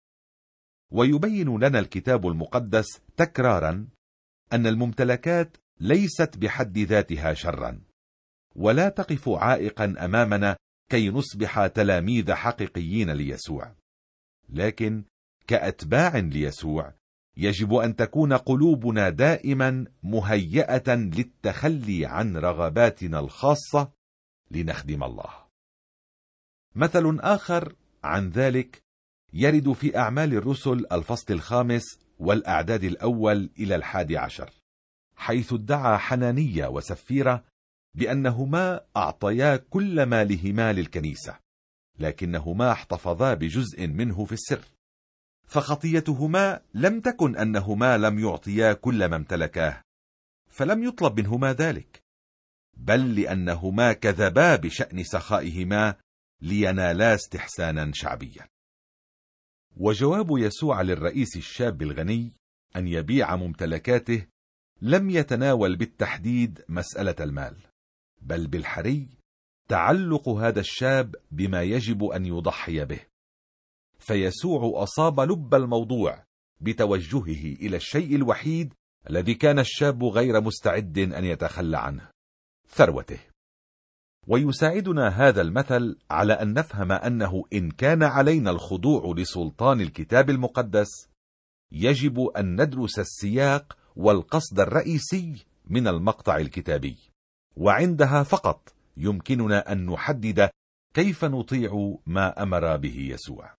ويبين لنا الكتاب المقدس تكرارا أن الممتلكات ليست بحد ذاتها شرا، ولا تقف عائقا أمامنا كي نصبح تلاميذ حقيقيين ليسوع، لكن كأتباع ليسوع يجب أن تكون قلوبنا دائما مهيئة للتخلي عن رغباتنا الخاصة لنخدم الله. مثل آخر عن ذلك يرد في أعمال الرسل الفصل الخامس والأعداد الأول إلى الحادي عشر، حيث ادعى حنانية وسفيرة بأنهما أعطيا كل مالهما للكنيسة، لكنهما احتفظا بجزء منه في السر. فخطيتهما لم تكن أنهما لم يعطيا كل ما امتلكاه، فلم يطلب منهما ذلك، بل لأنهما كذبا بشأن سخائهما لينالا استحسانا شعبيا. وجواب يسوع للرئيس الشاب الغني أن يبيع ممتلكاته لم يتناول بالتحديد مسألة المال، بل بالحري تعلق هذا الشاب بما يجب أن يضحي به. فيسوع أصاب لب الموضوع بتوجهه إلى الشيء الوحيد الذي كان الشاب غير مستعد أن يتخلى عنه: ثروته. ويساعدنا هذا المثل على أن نفهم أنه إن كان علينا الخضوع لسلطان الكتاب المقدس، يجب أن ندرس السياق والقصد الرئيسي من المقطع الكتابي، وعندها فقط يمكننا أن نحدد كيف نطيع ما أمر به يسوع.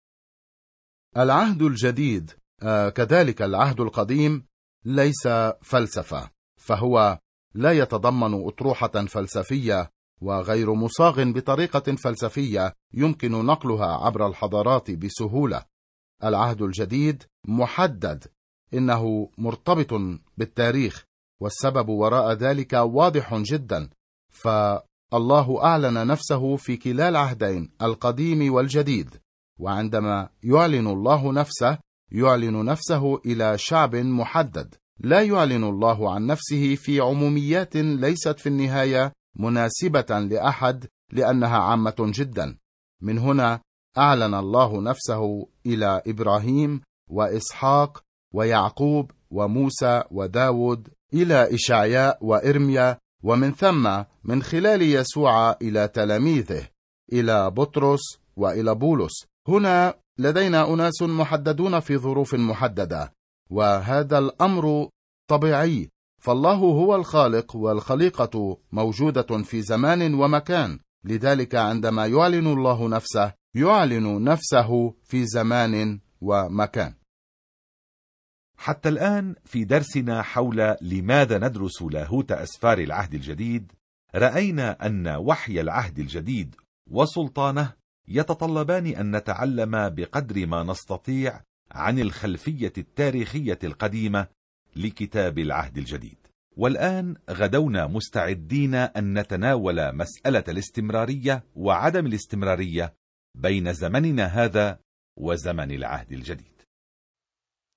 العهد الجديد آه كذلك العهد القديم ليس فلسفة، فهو لا يتضمن أطروحة فلسفية وغير مصاغ بطريقة فلسفية يمكن نقلها عبر الحضارات بسهولة. العهد الجديد محدد، إنه مرتبط بالتاريخ، والسبب وراء ذلك واضح جدا، فالله أعلن نفسه في كلا العهدين القديم والجديد، وعندما يعلن الله نفسه يعلن نفسه إلى شعب محدد، لا يعلن الله عن نفسه في عموميات ليست في النهاية مناسبة لأحد لأنها عامة جدا. من هنا أعلن الله نفسه إلى إبراهيم وإسحاق ويعقوب وموسى وداود، إلى إشعياء وإرميا، ومن ثم من خلال يسوع إلى تلاميذه، إلى بطرس وإلى بولس. هنا لدينا أناس محددون في ظروف محددة، وهذا الأمر طبيعي، فالله هو الخالق والخليقة موجودة في زمان ومكان، لذلك عندما يعلن الله نفسه يعلن نفسه في زمان ومكان. حتى الآن في درسنا حول لماذا ندرس لاهوت أسفار العهد الجديد، رأينا أن وحي العهد الجديد وسلطانه يتطلبان أن نتعلم بقدر ما نستطيع عن الخلفية التاريخية القديمة لكتاب العهد الجديد. والآن غدونا مستعدين أن نتناول مسألة الاستمرارية وعدم الاستمرارية بين زمننا هذا وزمن العهد الجديد.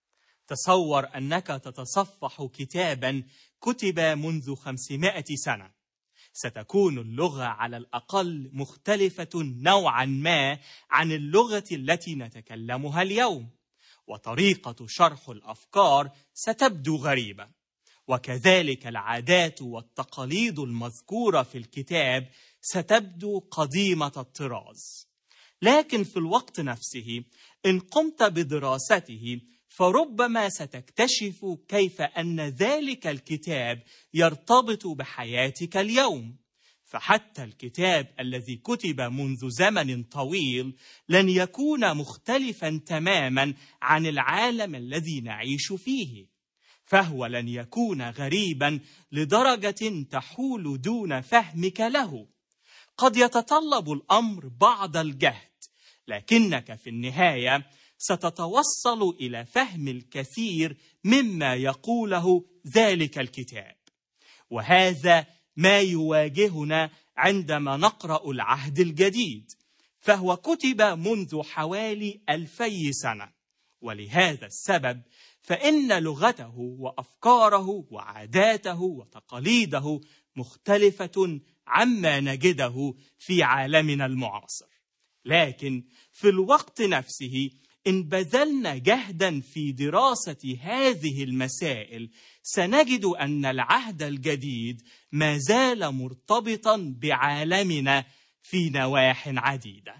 تصور أنك تتصفح كتابا كتب منذ خمسمائة سنة. ستكون اللغة على الأقل مختلفة نوعا ما عن اللغة التي نتكلمها اليوم، وطريقة شرح الأفكار ستبدو غريبة، وكذلك العادات والتقاليد المذكورة في الكتاب ستبدو قديمة الطراز. لكن في الوقت نفسه إن قمت بدراسته فربما ستكتشف كيف أن ذلك الكتاب يرتبط بحياتك اليوم، فحتى الكتاب الذي كتب منذ زمن طويل لن يكون مختلفا تماما عن العالم الذي نعيش فيه، فهو لن يكون غريبا لدرجة تحول دون فهمك له. قد يتطلب الأمر بعض الجهد، لكنك في النهاية ستتوصل إلى فهم الكثير مما يقوله ذلك الكتاب. وهذا ما يواجهنا عندما نقرأ العهد الجديد، فهو كتب منذ حوالي ألفي سنة، ولهذا السبب فإن لغته وأفكاره وعاداته وتقاليده مختلفة عما نجده في عالمنا المعاصر. لكن في الوقت نفسه إن بذلنا جهدا في دراسة هذه المسائل سنجد أن العهد الجديد ما زال مرتبطا بعالمنا في نواح عديدة.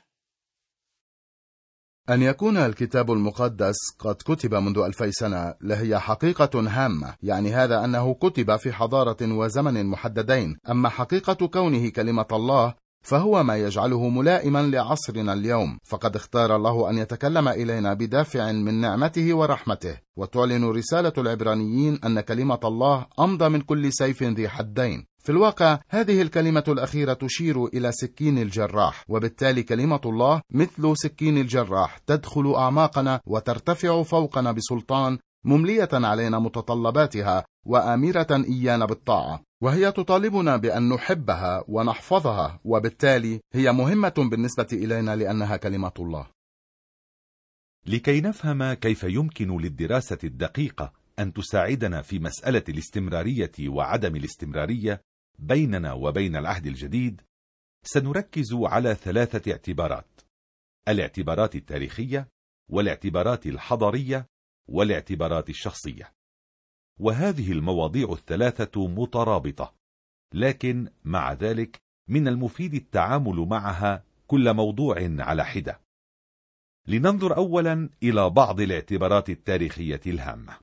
أن يكون الكتاب المقدس قد كتب منذ ألفي سنة لهي حقيقة هامة، يعني هذا أنه كتب في حضارة وزمن محددين. أما حقيقة كونه كلمة الله فهو ما يجعله ملائما لعصرنا اليوم، فقد اختار الله أن يتكلم إلينا بدافع من نعمته ورحمته. وتعلن رسالة العبرانيين أن كلمة الله أمضى من كل سيف ذي حدين. في الواقع هذه الكلمة الأخيرة تشير إلى سكين الجراح، وبالتالي كلمة الله مثل سكين الجراح تدخل أعماقنا وترتفع فوقنا بسلطان، مملية علينا متطلباتها وآمرة إيانا بالطاعة، وهي تطالبنا بأن نحبها ونحفظها، وبالتالي هي مهمة بالنسبة إلينا لأنها كلمة الله. لكي نفهم كيف يمكن للدراسة الدقيقة أن تساعدنا في مسألة الاستمرارية وعدم الاستمرارية بيننا وبين العهد الجديد، سنركز على ثلاثة اعتبارات: الاعتبارات التاريخية، والاعتبارات الحضارية، والاعتبارات الشخصية. وهذه المواضيع الثلاثة مترابطة، لكن مع ذلك من المفيد التعامل معها كل موضوع على حدة. لننظر أولا إلى بعض الاعتبارات التاريخية الهامة.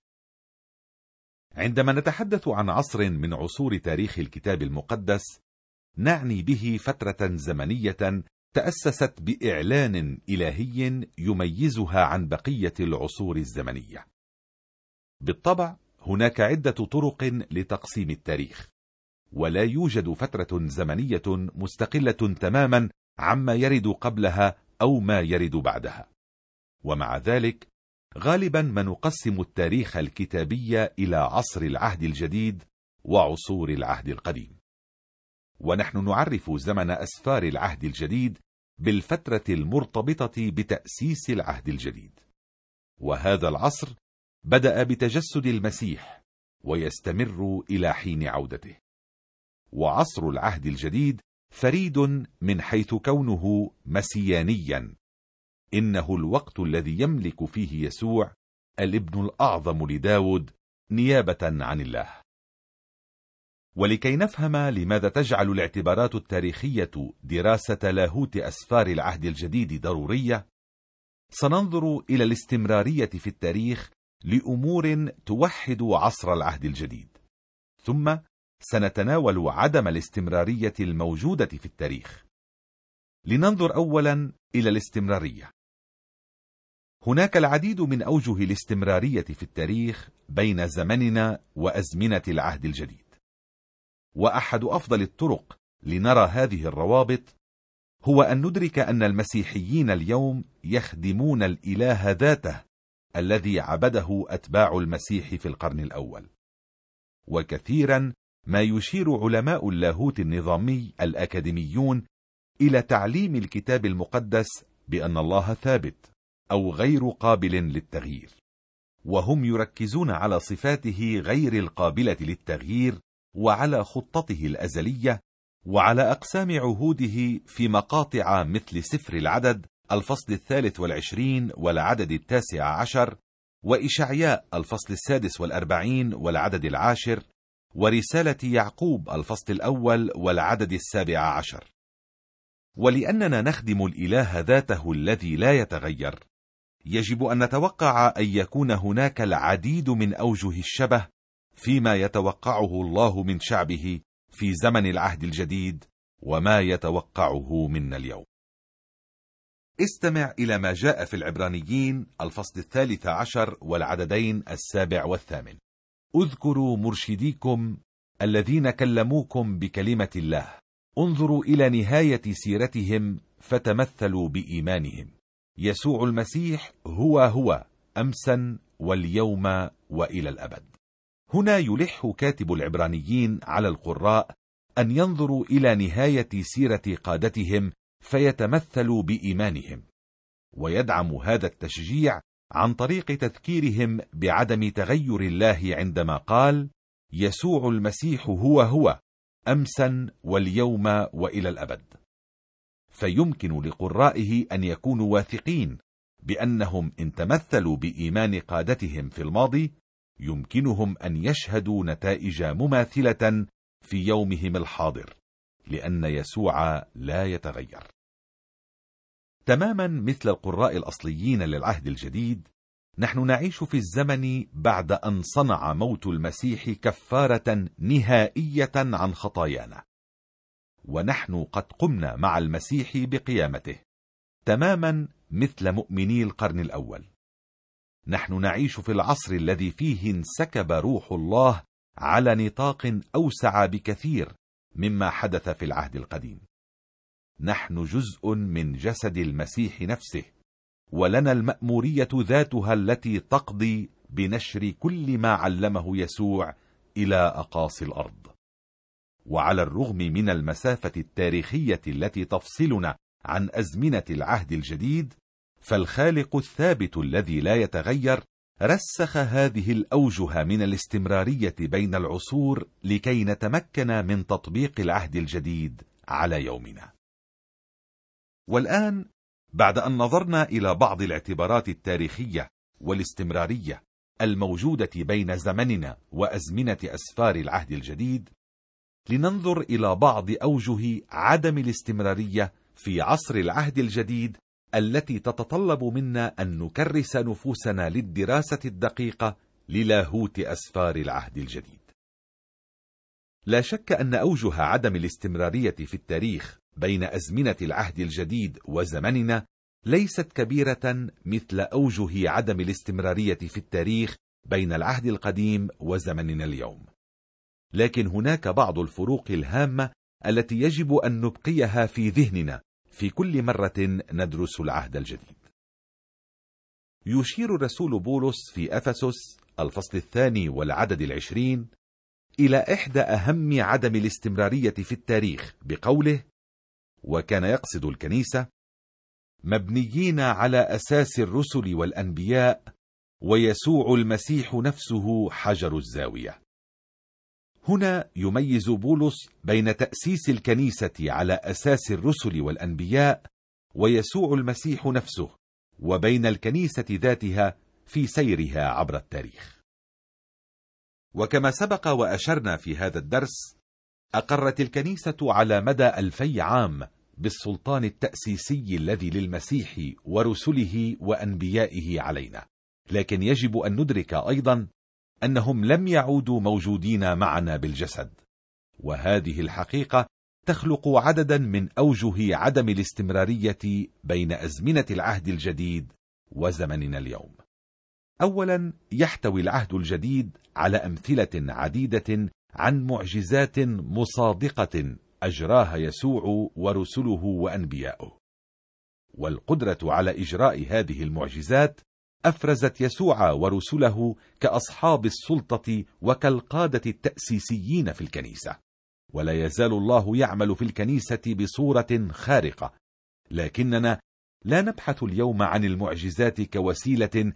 عندما نتحدث عن عصر من عصور تاريخ الكتاب المقدس نعني به فترة زمنية تأسست بإعلان إلهي يميزها عن بقية العصور الزمنية. بالطبع هناك عدة طرق لتقسيم التاريخ، ولا يوجد فترة زمنية مستقلة تماما عما يرد قبلها أو ما يرد بعدها. ومع ذلك غالبا ما نقسم التاريخ الكتابي إلى عصر العهد الجديد وعصور العهد القديم، ونحن نعرف زمن أسفار العهد الجديد بالفترة المرتبطة بتأسيس العهد الجديد، وهذا العصر بدأ بتجسد المسيح ويستمر إلى حين عودته. وعصر العهد الجديد فريد من حيث كونه مسيانيا، إنه الوقت الذي يملك فيه يسوع الابن الأعظم لداود نيابة عن الله. ولكي نفهم لماذا تجعل الاعتبارات التاريخية دراسة لاهوت أسفار العهد الجديد ضرورية، سننظر إلى الاستمرارية في التاريخ لأمور توحد عصر العهد الجديد، ثم سنتناول عدم الاستمرارية الموجودة في التاريخ. لننظر أولا إلى الاستمرارية. هناك العديد من أوجه الاستمرارية في التاريخ بين زمننا وأزمنة العهد الجديد، وأحد أفضل الطرق لنرى هذه الروابط هو أن ندرك أن المسيحيين اليوم يخدمون الإله ذاته الذي عبده أتباع المسيح في القرن الأول. وكثيرا ما يشير علماء اللاهوت النظامي الأكاديميون إلى تعليم الكتاب المقدس بأن الله ثابت أو غير قابل للتغيير، وهم يركزون على صفاته غير القابلة للتغيير، وعلى خطته الأزلية، وعلى أقسام عهوده في مقاطع مثل سفر العدد الفصل الثالث والعشرين والعدد التاسع عشر، وإشعياء الفصل السادس والأربعين والعدد العاشر، ورسالة يعقوب الفصل الأول والعدد السابع عشر. ولأننا نخدم الإله ذاته الذي لا يتغير، يجب أن نتوقع أن يكون هناك العديد من أوجه الشبه فيما يتوقعه الله من شعبه في زمن العهد الجديد وما يتوقعه منا اليوم. استمع إلى ما جاء في العبرانيين الفصل الثالث عشر والعددين السابع والثامن. اذكروا مرشديكم الذين كلموكم بكلمة الله، انظروا إلى نهاية سيرتهم فتمثلوا بإيمانهم. يسوع المسيح هو هو أمسا واليوم وإلى الأبد. هنا يلح كاتب العبرانيين على القراء أن ينظروا إلى نهاية سيرة قادتهم فيتمثلوا بإيمانهم، ويدعم هذا التشجيع عن طريق تذكيرهم بعدم تغير الله عندما قال: يسوع المسيح هو هو أمسا واليوم وإلى الأبد. فيمكن لقرائه أن يكونوا واثقين بأنهم إن تمثلوا بإيمان قادتهم في الماضي يمكنهم أن يشهدوا نتائج مماثلة في يومهم الحاضر، لأن يسوع لا يتغير. تماما مثل القراء الأصليين للعهد الجديد، نحن نعيش في الزمن بعد أن صنع موت المسيح كفارة نهائية عن خطايانا، ونحن قد قمنا مع المسيح بقيامته، تماما مثل مؤمني القرن الأول. نحن نعيش في العصر الذي فيه انسكب روح الله على نطاق أوسع بكثير مما حدث في العهد القديم. نحن جزء من جسد المسيح نفسه، ولنا المأمورية ذاتها التي تقضي بنشر كل ما علمه يسوع إلى أقاصي الأرض. وعلى الرغم من المسافة التاريخية التي تفصلنا عن أزمنة العهد الجديد، فالخالق الثابت الذي لا يتغير رسخ هذه الأوجه من الاستمرارية بين العصور لكي نتمكن من تطبيق العهد الجديد على يومنا. والآن، بعد أن نظرنا إلى بعض الاعتبارات التاريخية والاستمرارية الموجودة بين زمننا وأزمنة أسفار العهد الجديد، لننظر إلى بعض أوجه عدم الاستمرارية في عصر العهد الجديد التي تتطلب منا أن نكرس نفوسنا للدراسة الدقيقة للاهوت أسفار العهد الجديد. لا شك أن أوجه عدم الاستمرارية في التاريخ بين أزمنة العهد الجديد وزمننا ليست كبيرة مثل أوجه عدم الاستمرارية في التاريخ بين العهد القديم وزمننا اليوم، لكن هناك بعض الفروق الهامة التي يجب أن نبقيها في ذهننا في كل مرة ندرس العهد الجديد. يشير الرسول بولس في أفسس الفصل الثاني والعدد العشرين إلى إحدى أهم عدم الاستمرارية في التاريخ بقوله: وكان يقصد الكنيسة مبنيين على أساس الرسل والأنبياء ويسوع المسيح نفسه حجر الزاوية. هنا يميز بولس بين تأسيس الكنيسة على أساس الرسل والأنبياء ويسوع المسيح نفسه، وبين الكنيسة ذاتها في سيرها عبر التاريخ. وكما سبق وأشرنا في هذا الدرس، أقرت الكنيسة على مدى ألفي عام بالسلطان التأسيسي الذي للمسيح ورسله وأنبيائه علينا، لكن يجب أن ندرك أيضا أنهم لم يعودوا موجودين معنا بالجسد، وهذه الحقيقة تخلق عددا من أوجه عدم الاستمرارية بين أزمنة العهد الجديد وزمننا اليوم. أولا، يحتوي العهد الجديد على أمثلة عديدة عن معجزات مصادقة أجراها يسوع ورسله وأنبياؤه، والقدرة على إجراء هذه المعجزات أفرزت يسوع ورسله كأصحاب السلطة وكالقادة التأسيسيين في الكنيسة. ولا يزال الله يعمل في الكنيسة بصورة خارقة، لكننا لا نبحث اليوم عن المعجزات كوسيلة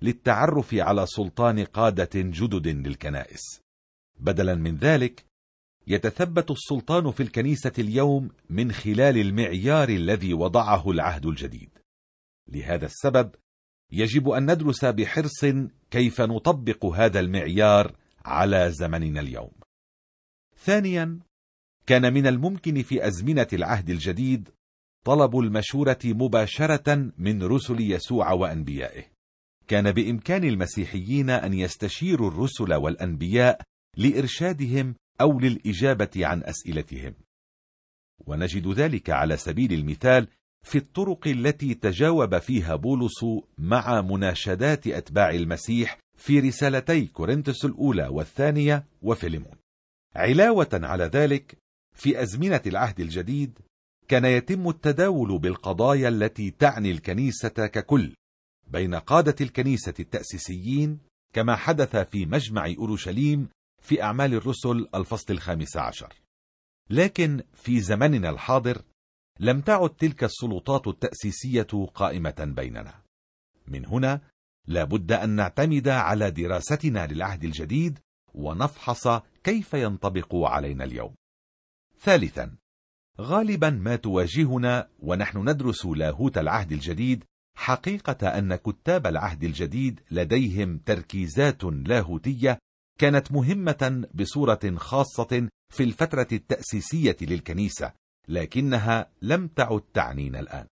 للتعرف على سلطان قادة جدد للكنائس. بدلا من ذلك، يتثبت السلطان في الكنيسة اليوم من خلال المعيار الذي وضعه العهد الجديد. لهذا السبب يجب أن ندرس بحرص كيف نطبق هذا المعيار على زمننا اليوم. ثانيا، كان من الممكن في أزمنة العهد الجديد طلب المشورة مباشرة من رسل يسوع وأنبيائه. كان بإمكان المسيحيين أن يستشيروا الرسل والأنبياء لإرشادهم أو للإجابة عن أسئلتهم، ونجد ذلك على سبيل المثال في الطرق التي تجاوب فيها بولس مع مناشدات أتباع المسيح في رسالتي كورنثوس الأولى والثانية وفيليمون. علاوة على ذلك، في أزمنة العهد الجديد كان يتم التداول بالقضايا التي تعني الكنيسة ككل بين قادة الكنيسة التأسيسيين، كما حدث في مجمع أورشليم في أعمال الرسل الفصل الخامس عشر. لكن في زمننا الحاضر لم تعد تلك السلطات التأسيسية قائمة بيننا. من هنا لا بد أن نعتمد على دراستنا للعهد الجديد ونفحص كيف ينطبق علينا اليوم. ثالثا، غالبا ما تواجهنا ونحن ندرس لاهوت العهد الجديد حقيقة أن كتاب العهد الجديد لديهم تركيزات لاهوتية كانت مهمة بصورة خاصة في الفترة التأسيسية للكنيسة، لكنها لم تعد تعنينا الآن.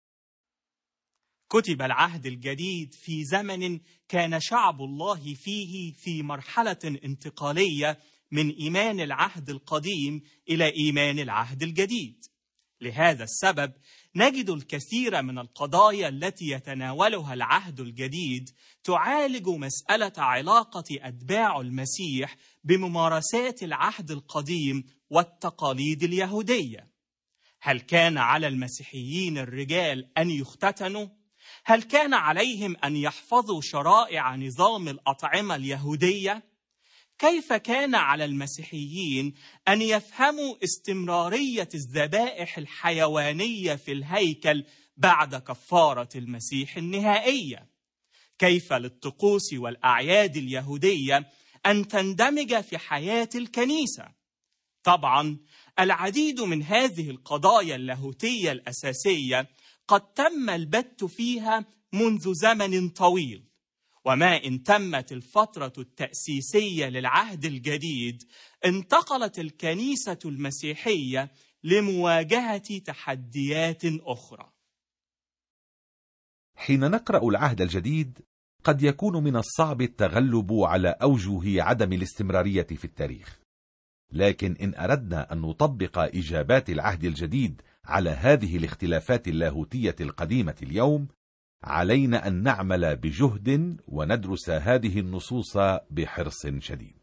كتب العهد الجديد في زمن كان شعب الله فيه في مرحلة انتقالية من إيمان العهد القديم إلى إيمان العهد الجديد. لهذا السبب نجد الكثير من القضايا التي يتناولها العهد الجديد تعالج مسألة علاقة أتباع المسيح بممارسات العهد القديم والتقاليد اليهودية. هل كان على المسيحيين الرجال أن يختتنوا؟ هل كان عليهم أن يحفظوا شرائع نظام الأطعمة اليهودية؟ كيف كان على المسيحيين أن يفهموا استمرارية الذبائح الحيوانية في الهيكل بعد كفارة المسيح النهائية؟ كيف للطقوس والأعياد اليهودية أن تندمج في حياة الكنيسة؟ طبعا العديد من هذه القضايا اللاهوتية الأساسية قد تم البت فيها منذ زمن طويل، وما إن تمت الفترة التأسيسية للعهد الجديد انتقلت الكنيسة المسيحية لمواجهة تحديات أخرى. حين نقرأ العهد الجديد قد يكون من الصعب التغلب على أوجه عدم الاستمرارية في التاريخ، لكن إن أردنا أن نطبق إجابات العهد الجديد على هذه الاختلافات اللاهوتية القديمة اليوم، علينا أن نعمل بجهد وندرس هذه النصوص بحرص شديد.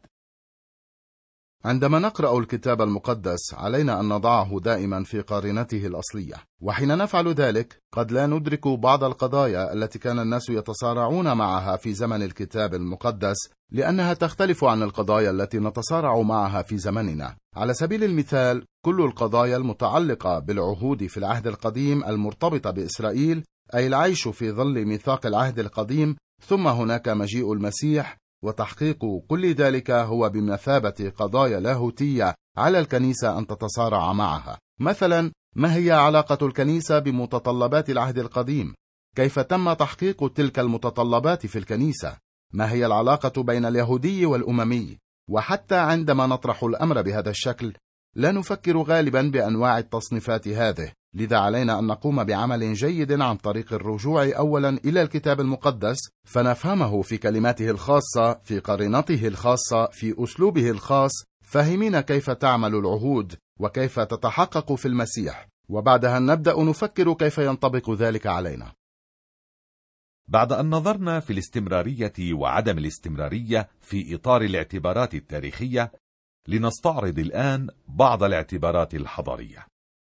عندما نقرأ الكتاب المقدس علينا أن نضعه دائما في قارنته الأصلية، وحين نفعل ذلك قد لا ندرك بعض القضايا التي كان الناس يتصارعون معها في زمن الكتاب المقدس، لأنها تختلف عن القضايا التي نتصارع معها في زمننا. على سبيل المثال، كل القضايا المتعلقة بالعهود في العهد القديم المرتبطة بإسرائيل، أي العيش في ظل ميثاق العهد القديم، ثم هناك مجيء المسيح وتحقيق كل ذلك، هو بمثابة قضايا لاهوتية على الكنيسة أن تتصارع معها. مثلا، ما هي علاقة الكنيسة بمتطلبات العهد القديم؟ كيف تم تحقيق تلك المتطلبات في الكنيسة؟ ما هي العلاقة بين اليهودي والأممي؟ وحتى عندما نطرح الأمر بهذا الشكل لا نفكر غالبا بأنواع التصنيفات هذه، لذا علينا أن نقوم بعمل جيد عن طريق الرجوع أولا إلى الكتاب المقدس فنفهمه في كلماته الخاصة، في قرينته الخاصة، في أسلوبه الخاص، فاهمين كيف تعمل العهود وكيف تتحقق في المسيح، وبعدها نبدأ نفكر كيف ينطبق ذلك علينا. بعد أن نظرنا في الاستمرارية وعدم الاستمرارية في إطار الاعتبارات التاريخية، لنستعرض الآن بعض الاعتبارات الحضارية.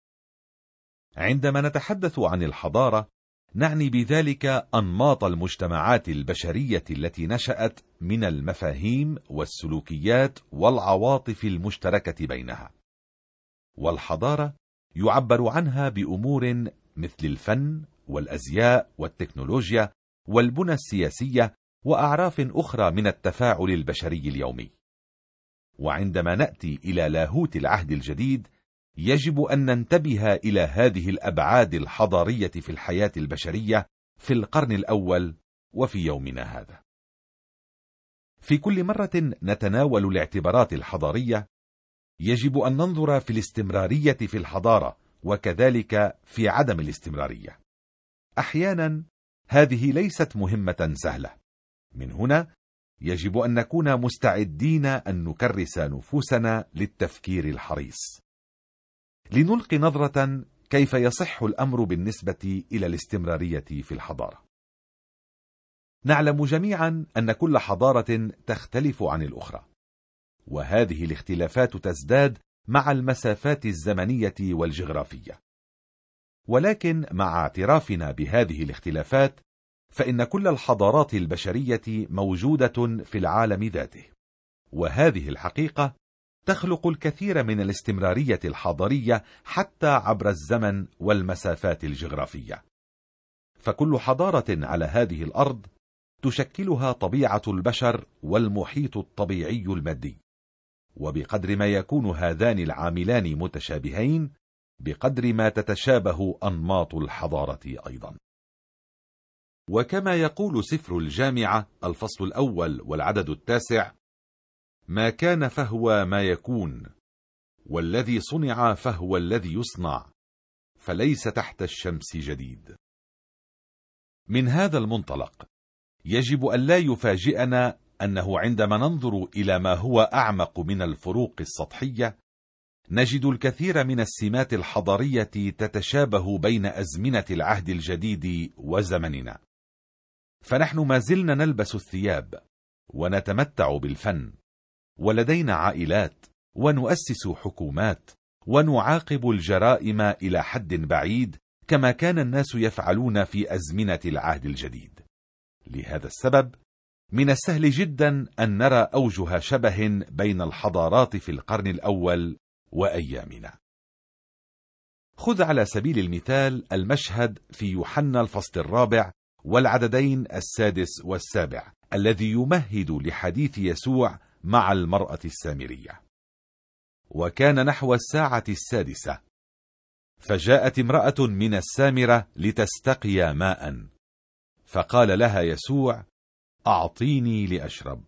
عندما نتحدث عن الحضارة نعني بذلك أنماط المجتمعات البشرية التي نشأت من المفاهيم والسلوكيات والعواطف المشتركة بينها. والحضارة يعبر عنها بأمور مثل الفن والأزياء والتكنولوجيا والبنى السياسية وأعراف أخرى من التفاعل البشري اليومي. وعندما نأتي إلى لاهوت العهد الجديد يجب أن ننتبه إلى هذه الأبعاد الحضارية في الحياة البشرية في القرن الأول وفي يومنا هذا. في كل مرة نتناول الاعتبارات الحضارية يجب أن ننظر في الاستمرارية في الحضارة وكذلك في عدم الاستمرارية. أحيانا هذه ليست مهمة سهلة، من هنا يجب أن نكون مستعدين أن نكرس نفوسنا للتفكير الحريص. لنلقي نظرة كيف يصح الأمر بالنسبة إلى الاستمرارية في الحضارة. نعلم جميعا أن كل حضارة تختلف عن الأخرى، وهذه الاختلافات تزداد مع المسافات الزمنية والجغرافية. ولكن مع اعترافنا بهذه الاختلافات فإن كل الحضارات البشرية موجودة في العالم ذاته، وهذه الحقيقة تخلق الكثير من الاستمرارية الحضارية حتى عبر الزمن والمسافات الجغرافية. فكل حضارة على هذه الأرض تشكلها طبيعة البشر والمحيط الطبيعي المادي، وبقدر ما يكون هذان العاملان متشابهين بقدر ما تتشابه أنماط الحضارة أيضا. وكما يقول سفر الجامعة الفصل الأول والعدد التاسع: ما كان فهو ما يكون، والذي صنع فهو الذي يصنع، فليس تحت الشمس جديد. من هذا المنطلق يجب أن لا يفاجئنا أنه عندما ننظر إلى ما هو أعمق من الفروق السطحية نجد الكثير من السمات الحضارية تتشابه بين أزمنة العهد الجديد وزمننا. فنحن ما زلنا نلبس الثياب ونتمتع بالفن، ولدينا عائلات، ونؤسس حكومات، ونعاقب الجرائم إلى حد بعيد كما كان الناس يفعلون في أزمنة العهد الجديد. لهذا السبب من السهل جدا أن نرى أوجه شبه بين الحضارات في القرن الأول وأيامنا. خذ على سبيل المثال المشهد في يوحنا الفصل الرابع والعددين السادس والسابع الذي يمهد لحديث يسوع مع المرأة السامرية. وكان نحو الساعة السادسة، فجاءت امرأة من السامرة لتستقي ماء، فقال لها يسوع: أعطيني لأشرب.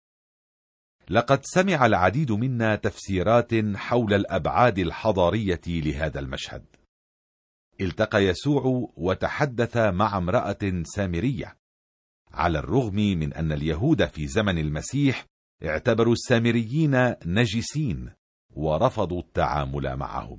لقد سمع العديد منا تفسيرات حول الأبعاد الحضارية لهذا المشهد. التقى يسوع وتحدث مع امرأة سامرية، على الرغم من أن اليهود في زمن المسيح اعتبروا السامريين نجسين ورفضوا التعامل معهم.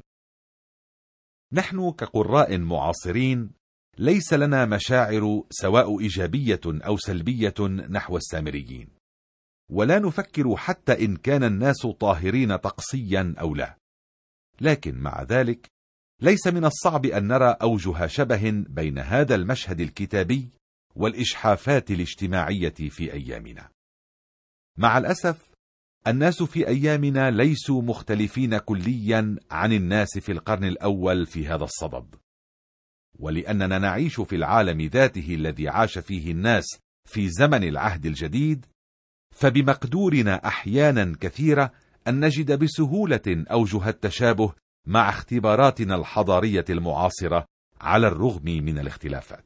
نحن كقراء معاصرين ليس لنا مشاعر سواء إيجابية أو سلبية نحو السامريين، ولا نفكر حتى إن كان الناس طاهرين طقسيا أو لا. لكن مع ذلك ليس من الصعب أن نرى أوجه شبه بين هذا المشهد الكتابي والإجحافات الاجتماعية في أيامنا. مع الأسف الناس في أيامنا ليسوا مختلفين كليا عن الناس في القرن الأول في هذا الصدد، ولأننا نعيش في العالم ذاته الذي عاش فيه الناس في زمن العهد الجديد، فبمقدورنا أحيانا كثيرة أن نجد بسهولة أوجه التشابه مع اختباراتنا الحضارية المعاصرة على الرغم من الاختلافات.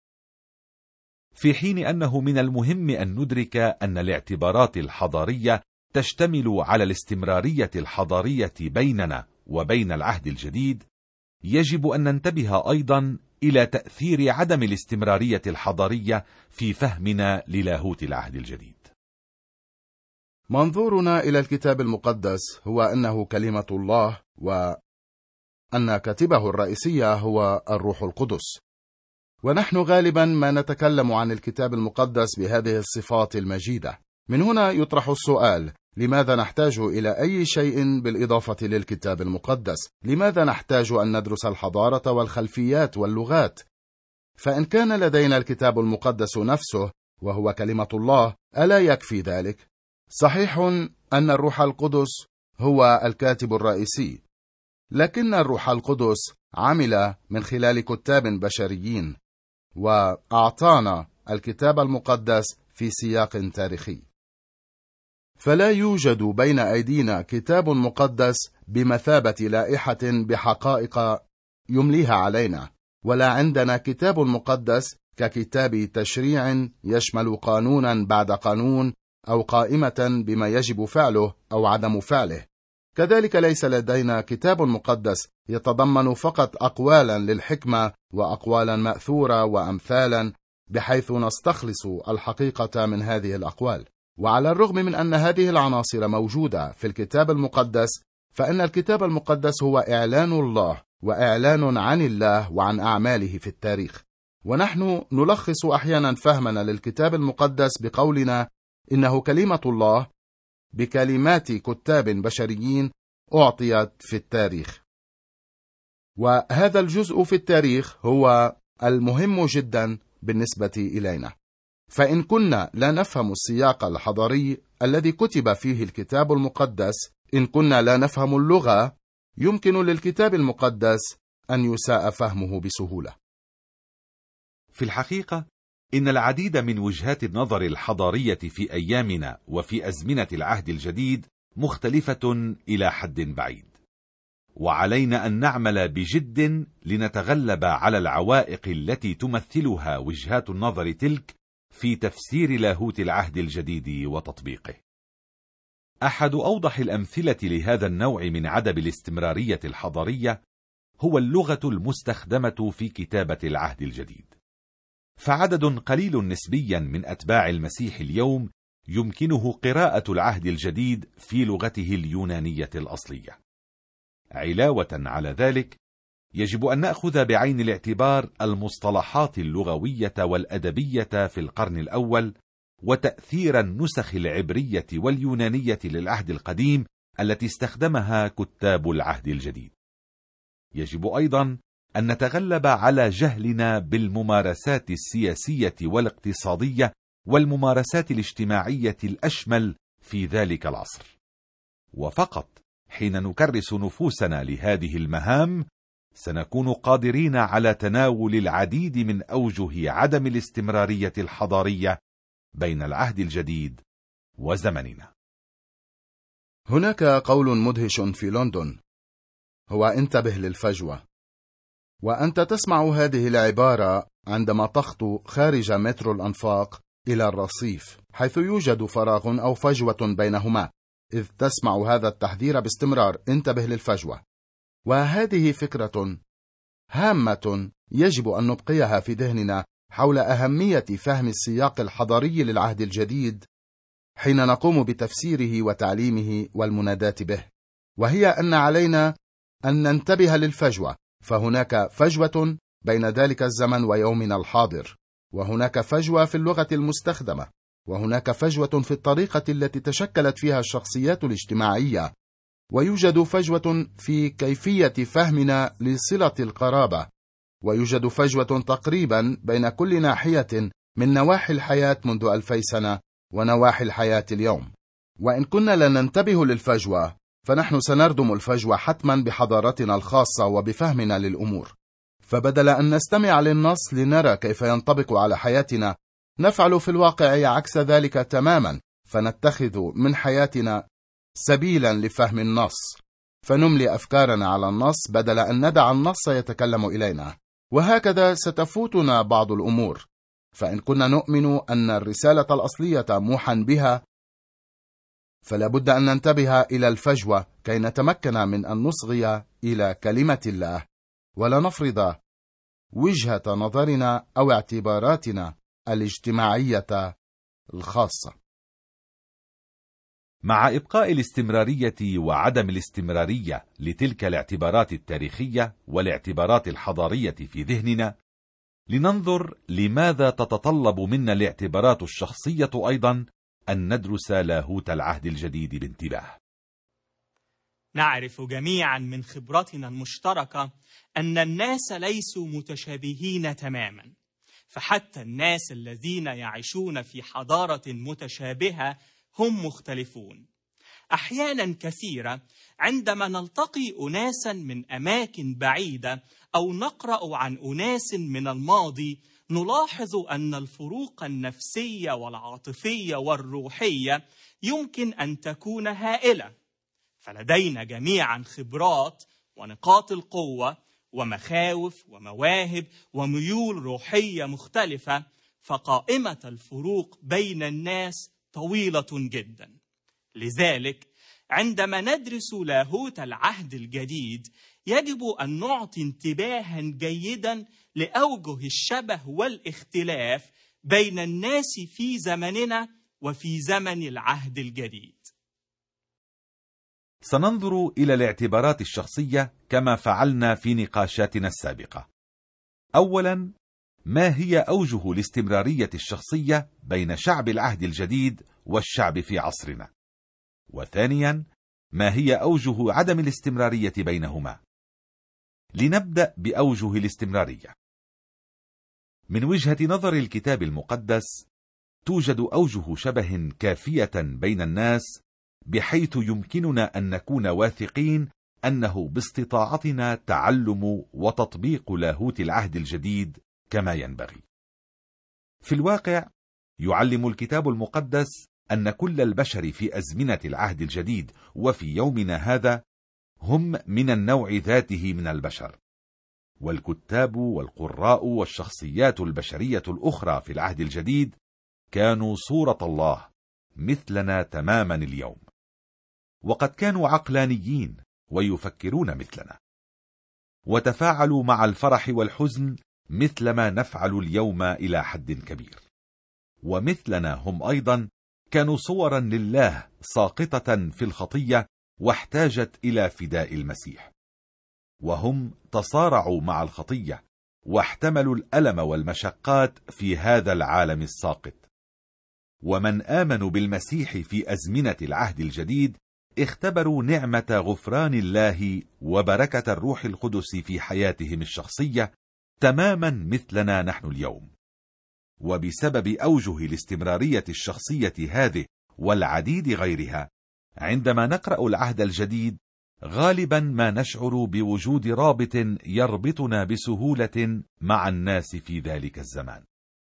في حين أنه من المهم أن ندرك أن الاعتبارات الحضارية تشتمل على الاستمرارية الحضارية بيننا وبين العهد الجديد، يجب أن ننتبه أيضا إلى تأثير عدم الاستمرارية الحضارية في فهمنا للاهوت العهد الجديد. منظورنا إلى الكتاب المقدس هو أنه كلمة الله، وأن كاتبه الرئيسي هو الروح القدس. ونحن غالبا ما نتكلم عن الكتاب المقدس بهذه الصفات المجيدة. من هنا يطرح السؤال: لماذا نحتاج إلى أي شيء بالإضافة للكتاب المقدس؟ لماذا نحتاج أن ندرس الحضارة والخلفيات واللغات؟ فإن كان لدينا الكتاب المقدس نفسه وهو كلمة الله، ألا يكفي ذلك؟ صحيح أن الروح القدس هو الكاتب الرئيسي، لكن الروح القدس عمل من خلال كتاب بشريين، وأعطانا الكتاب المقدس في سياق تاريخي. فلا يوجد بين أيدينا كتاب مقدس بمثابة لائحة بحقائق يمليها علينا، ولا عندنا كتاب مقدس ككتاب تشريع يشمل قانونا بعد قانون أو قائمة بما يجب فعله أو عدم فعله. كذلك ليس لدينا كتاب مقدس يتضمن فقط أقوالا للحكمة وأقوالا مأثورة وأمثالا بحيث نستخلص الحقيقة من هذه الأقوال. وعلى الرغم من أن هذه العناصر موجودة في الكتاب المقدس، فإن الكتاب المقدس هو إعلان الله وإعلان عن الله وعن أعماله في التاريخ. ونحن نلخص أحيانا فهمنا للكتاب المقدس بقولنا إنه كلمة الله بكلمات كتاب بشريين أعطيت في التاريخ. وهذا الجزء في التاريخ هو المهم جدا بالنسبة إلينا، فإن كنا لا نفهم السياق الحضاري الذي كتب فيه الكتاب المقدس، إن كنا لا نفهم اللغة، يمكن للكتاب المقدس أن يساء فهمه بسهولة. في الحقيقة إن العديد من وجهات النظر الحضارية في أيامنا وفي أزمنة العهد الجديد مختلفة إلى حد بعيد، وعلينا أن نعمل بجد لنتغلب على العوائق التي تمثلها وجهات النظر تلك في تفسير لاهوت العهد الجديد وتطبيقه. أحد أوضح الأمثلة لهذا النوع من عدم الاستمرارية الحضارية هو اللغة المستخدمة في كتابة العهد الجديد. فعدد قليل نسبيا من أتباع المسيح اليوم يمكنه قراءة العهد الجديد في لغته اليونانية الأصلية. علاوة على ذلك، يجب أن نأخذ بعين الاعتبار المصطلحات اللغوية والأدبية في القرن الأول وتأثير النسخ العبرية واليونانية للعهد القديم التي استخدمها كتاب العهد الجديد. يجب أيضا أن نتغلب على جهلنا بالممارسات السياسية والاقتصادية والممارسات الاجتماعية الأشمل في ذلك العصر، وفقط حين نكرس نفوسنا لهذه المهام سنكون قادرين على تناول العديد من أوجه عدم الاستمرارية الحضارية بين العهد الجديد وزمننا. هناك قول مدهش في لندن هو انتبه للفجوة، وأنت تسمع هذه العبارة عندما تخطو خارج مترو الأنفاق إلى الرصيف حيث يوجد فراغ أو فجوة بينهما، إذ تسمع هذا التحذير باستمرار: انتبه للفجوة. وهذه فكرة هامة يجب أن نبقيها في ذهننا حول أهمية فهم السياق الحضاري للعهد الجديد حين نقوم بتفسيره وتعليمه والمناداة به، وهي أن علينا أن ننتبه للفجوة، فهناك فجوة بين ذلك الزمن ويومنا الحاضر، وهناك فجوة في اللغة المستخدمة، وهناك فجوة في الطريقة التي تشكلت فيها الشخصيات الاجتماعية، ويوجد فجوة في كيفية فهمنا لصلة القرابة، ويوجد فجوة تقريبا بين كل ناحية من نواحي الحياة منذ ألفي سنة ونواحي الحياة اليوم. وإن كنا لا ننتبه للفجوة، فنحن سنردم الفجوة حتما بحضارتنا الخاصة وبفهمنا للأمور، فبدل أن نستمع للنص لنرى كيف ينطبق على حياتنا، نفعل في الواقع عكس ذلك تماما، فنتخذ من حياتنا سبيلا لفهم النص، فنملي أفكارنا على النص بدل أن ندع النص يتكلم إلينا، وهكذا ستفوتنا بعض الأمور. فإن كنا نؤمن أن الرسالة الأصلية موحى بها، فلا بد أن ننتبه إلى الفجوة كي نتمكن من أن نصغي إلى كلمة الله، ولا نفرض وجهة نظرنا أو اعتباراتنا الاجتماعية الخاصة. مع إبقاء الاستمرارية وعدم الاستمرارية لتلك الاعتبارات التاريخية والاعتبارات الحضارية في ذهننا، لننظر لماذا تتطلب منا الاعتبارات الشخصية أيضا أن ندرس لاهوت العهد الجديد بانتباه. نعرف جميعا من خبرتنا المشتركة أن الناس ليسوا متشابهين تماما، فحتى الناس الذين يعيشون في حضارة متشابهة هم مختلفون. أحيانا كثيرة عندما نلتقي أناسا من أماكن بعيدة أو نقرأ عن أناس من الماضي، نلاحظ أن الفروق النفسية والعاطفية والروحية يمكن أن تكون هائلة. فلدينا جميعا خبرات ونقاط القوة ومخاوف ومواهب وميول روحية مختلفة، فقائمة الفروق بين الناس طويلة جدا. لذلك عندما ندرس لاهوت العهد الجديد يجب أن نعطي انتباها جيدا لأوجه الشبه والاختلاف بين الناس في زمننا وفي زمن العهد الجديد. سننظر إلى الاعتبارات الشخصية كما فعلنا في نقاشاتنا السابقة. أولاً، ما هي أوجه الاستمرارية الشخصية بين شعب العهد الجديد والشعب في عصرنا؟ وثانياً، ما هي أوجه عدم الاستمرارية بينهما؟ لنبدأ بأوجه الاستمرارية. من وجهة نظر الكتاب المقدس، توجد أوجه شبه كافية بين الناس بحيث يمكننا أن نكون واثقين أنه باستطاعتنا تعلم وتطبيق لاهوت العهد الجديد كما ينبغي. في الواقع، يعلم الكتاب المقدس أن كل البشر في أزمنة العهد الجديد وفي يومنا هذا هم من النوع ذاته من البشر، والكتاب والقراء والشخصيات البشرية الأخرى في العهد الجديد كانوا صورة الله مثلنا تماما اليوم، وقد كانوا عقلانيين ويفكرون مثلنا، وتفاعلوا مع الفرح والحزن مثلما نفعل اليوم إلى حد كبير. ومثلنا هم أيضا كانوا صورا لله ساقطة في الخطية واحتاجت إلى فداء المسيح، وهم تصارعوا مع الخطية واحتملوا الألم والمشقات في هذا العالم الساقط. ومن آمنوا بالمسيح في أزمنة العهد الجديد اختبروا نعمة غفران الله وبركة الروح القدس في حياتهم الشخصية تماما مثلنا نحن اليوم. وبسبب أوجه الاستمرارية الشخصية هذه والعديد غيرها، عندما نقرأ العهد الجديد غالبا ما نشعر بوجود رابط يربطنا بسهولة مع الناس في ذلك الزمان.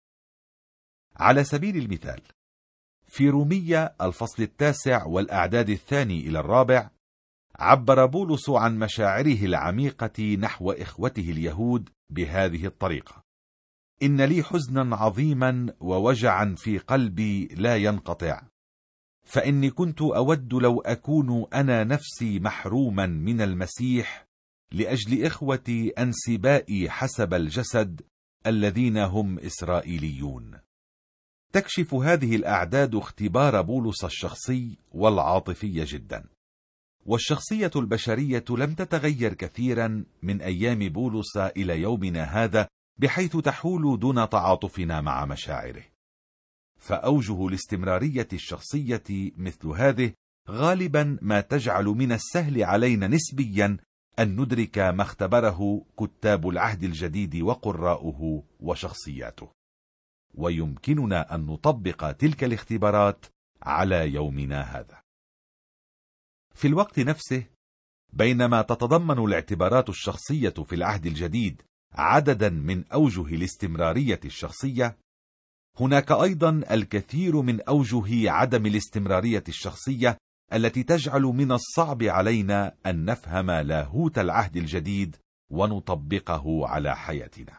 على سبيل المثال، في رومية الفصل التاسع والأعداد الثاني إلى الرابع، عبر بولس عن مشاعره العميقة نحو إخوته اليهود بهذه الطريقة: إن لي حزنا عظيما ووجعا في قلبي لا ينقطع، فإني كنت أود لو أكون أنا نفسي محروما من المسيح لأجل إخوتي أنسبائي حسب الجسد الذين هم إسرائيليون. تكشف هذه الأعداد اختبار بولس الشخصي والعاطفي جدا، والشخصية البشرية لم تتغير كثيرا من أيام بولس إلى يومنا هذا بحيث تحول دون تعاطفنا مع مشاعره. فأوجه الاستمرارية الشخصية مثل هذه غالبا ما تجعل من السهل علينا نسبيا أن ندرك ما اختبره كتاب العهد الجديد وقراؤه وشخصياته، ويمكننا أن نطبق تلك الاختبارات على يومنا هذا. في الوقت نفسه، بينما تتضمن الاعتبارات الشخصية في العهد الجديد عددا من أوجه الاستمرارية الشخصية، هناك أيضا الكثير من أوجه عدم الاستمرارية الشخصية التي تجعل من الصعب علينا أن نفهم لاهوت العهد الجديد ونطبقه على حياتنا.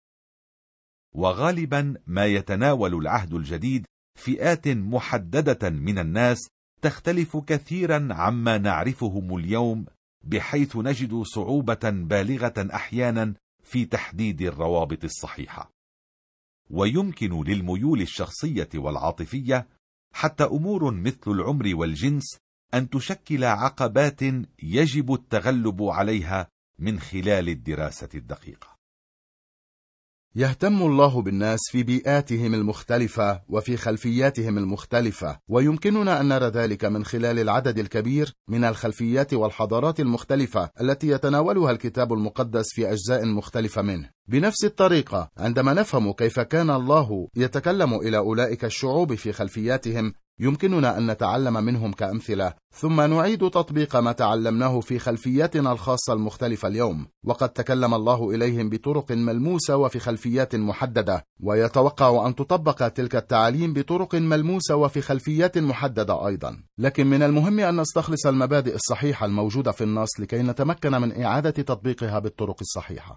وغالبا ما يتناول العهد الجديد فئات محددة من الناس تختلف كثيرا عما نعرفهم اليوم، بحيث نجد صعوبة بالغة أحيانا في تحديد الروابط الصحيحة. ويمكن للميول الشخصية والعاطفية حتى أمور مثل العمر والجنس أن تشكل عقبات يجب التغلب عليها من خلال الدراسة الدقيقة. يهتم الله بالناس في بيئاتهم المختلفة وفي خلفياتهم المختلفة، ويمكننا أن نرى ذلك من خلال العدد الكبير من الخلفيات والحضارات المختلفة التي يتناولها الكتاب المقدس في أجزاء مختلفة منه. بنفس الطريقة، عندما نفهم كيف كان الله يتكلم إلى أولئك الشعوب في خلفياتهم يمكننا أن نتعلم منهم كأمثلة، ثم نعيد تطبيق ما تعلمناه في خلفياتنا الخاصة المختلفة اليوم. وقد تكلم الله إليهم بطرق ملموسة وفي خلفيات محددة، ويتوقع أن تطبق تلك التعاليم بطرق ملموسة وفي خلفيات محددة أيضا. لكن من المهم أن نستخلص المبادئ الصحيحة الموجودة في النص لكي نتمكن من إعادة تطبيقها بالطرق الصحيحة.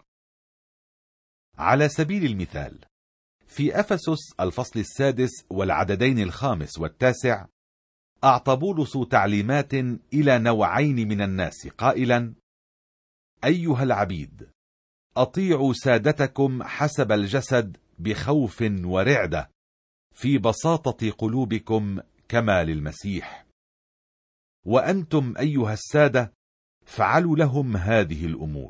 على سبيل المثال، في أفسس الفصل السادس والعددين الخامس والتاسع، أعطى بولس تعليمات إلى نوعين من الناس قائلا: أيها العبيد، أطيعوا سادتكم حسب الجسد بخوف ورعدة، في بساطة قلوبكم كما للمسيح. وأنتم أيها السادة فعلوا لهم هذه الأمور.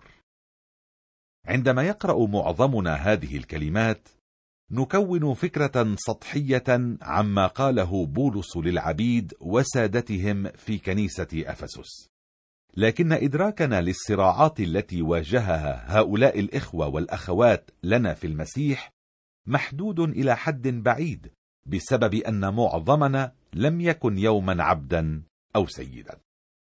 عندما يقرأ معظمنا هذه الكلمات نكون فكرة سطحية عما قاله بولس للعبيد وسادتهم في كنيسة أفسس، لكن إدراكنا للصراعات التي واجهها هؤلاء الإخوة والأخوات لنا في المسيح محدود إلى حد بعيد، بسبب أن معظمنا لم يكن يوما عبدا أو سيدا.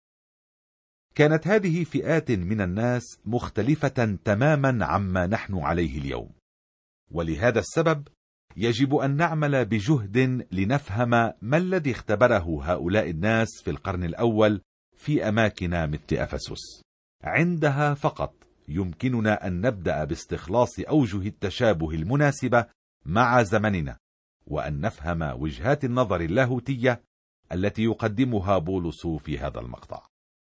كانت هذه فئات من الناس مختلفة تماما عما نحن عليه اليوم، ولهذا السبب يجب أن نعمل بجهد لنفهم ما الذي اختبره هؤلاء الناس في القرن الأول في أماكن مثل أفسس. عندها فقط يمكننا أن نبدأ باستخلاص أوجه التشابه المناسبة مع زمننا، وأن نفهم وجهات النظر اللاهوتية التي يقدمها بولس في هذا المقطع.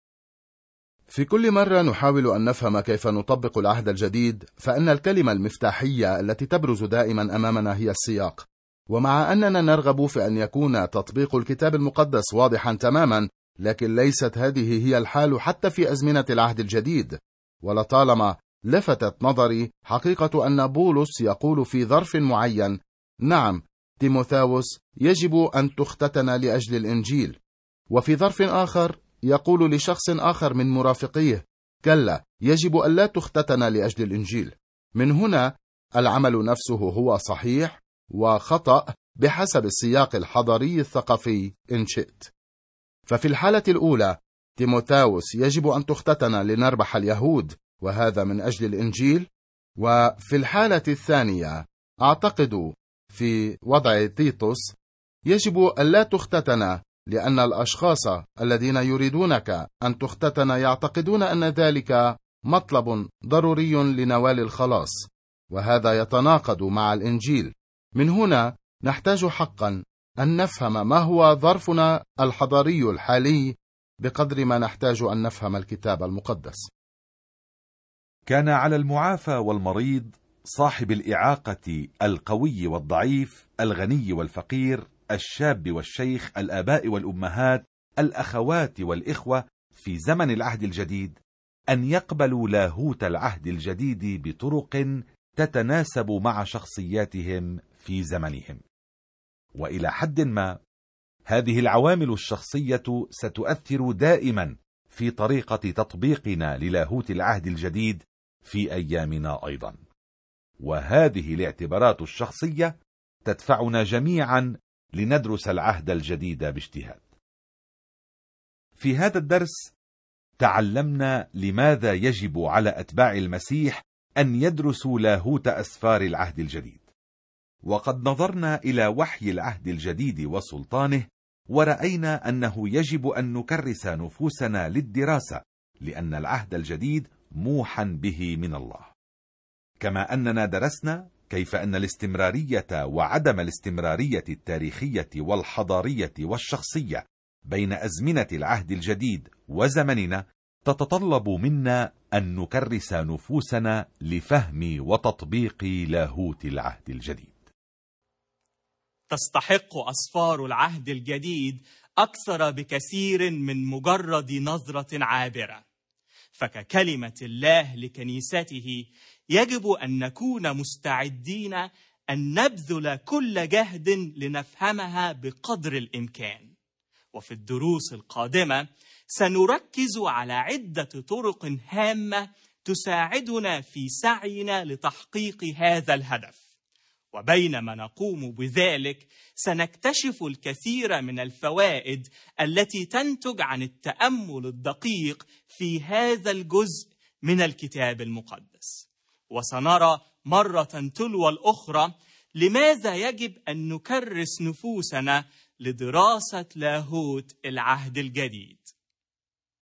في كل مرة نحاول أن نفهم كيف نطبق العهد الجديد، فإن الكلمة المفتاحية التي تبرز دائما أمامنا هي السياق. ومع أننا نرغب في أن يكون تطبيق الكتاب المقدس واضحا تماما، لكن ليست هذه هي الحال حتى في أزمنة العهد الجديد. ولطالما لفتت نظري حقيقة أن بولس يقول في ظرف معين: نعم، تيموثاوس يجب أن تختتن لأجل الإنجيل، وفي ظرف آخر يقول لشخص آخر من مرافقيه: كلا، يجب ألا تختتن لأجل الإنجيل. من هنا العمل نفسه هو صحيح وخطأ بحسب السياق الحضاري الثقافي إن شئت. ففي الحالة الأولى تيموثاوس يجب أن تختتن لنربح اليهود، وهذا من أجل الإنجيل. وفي الحالة الثانية أعتقد في وضع تيتوس يجب ألا تختتن، لأن الأشخاص الذين يريدونك أن تختتن يعتقدون أن ذلك مطلب ضروري لنوال الخلاص، وهذا يتناقض مع الإنجيل. من هنا نحتاج حقا أن نفهم ما هو ظرفنا الحضاري الحالي بقدر ما نحتاج أن نفهم الكتاب المقدس. كان على المعافى والمريض، صاحب الإعاقة، القوي والضعيف، الغني والفقير، الشاب والشيخ، الآباء والأمهات، الأخوات والإخوة في زمن العهد الجديد أن يقبلوا لاهوت العهد الجديد بطرق تتناسب مع شخصياتهم في زمنهم. وإلى حد ما هذه العوامل الشخصية ستؤثر دائما في طريقة تطبيقنا للاهوت العهد الجديد في أيامنا أيضا، وهذه الاعتبارات الشخصية تدفعنا جميعا لندرس العهد الجديد باجتهاد. في هذا الدرس تعلمنا لماذا يجب على أتباع المسيح أن يدرسوا لاهوت أسفار العهد الجديد، وقد نظرنا إلى وحي العهد الجديد وسلطانه، ورأينا أنه يجب أن نكرس نفوسنا للدراسة، لأن العهد الجديد موحى به من الله. كما أننا درسنا كيف أن الاستمرارية وعدم الاستمرارية التاريخية والحضارية والشخصية بين أزمنة العهد الجديد وزمننا تتطلب منا أن نكرس نفوسنا لفهم وتطبيق لاهوت العهد الجديد. تستحق أسفار العهد الجديد أكثر بكثير من مجرد نظرة عابرة، فككلمة الله لكنيسته يجب أن نكون مستعدين أن نبذل كل جهد لنفهمها بقدر الإمكان. وفي الدروس القادمة سنركز على عدة طرق هامة تساعدنا في سعينا لتحقيق هذا الهدف، وبينما نقوم بذلك سنكتشف الكثير من الفوائد التي تنتج عن التأمل الدقيق في هذا الجزء من الكتاب المقدس، وسنرى مرة تلو الأخرى لماذا يجب أن نكرس نفوسنا لدراسة لاهوت العهد الجديد.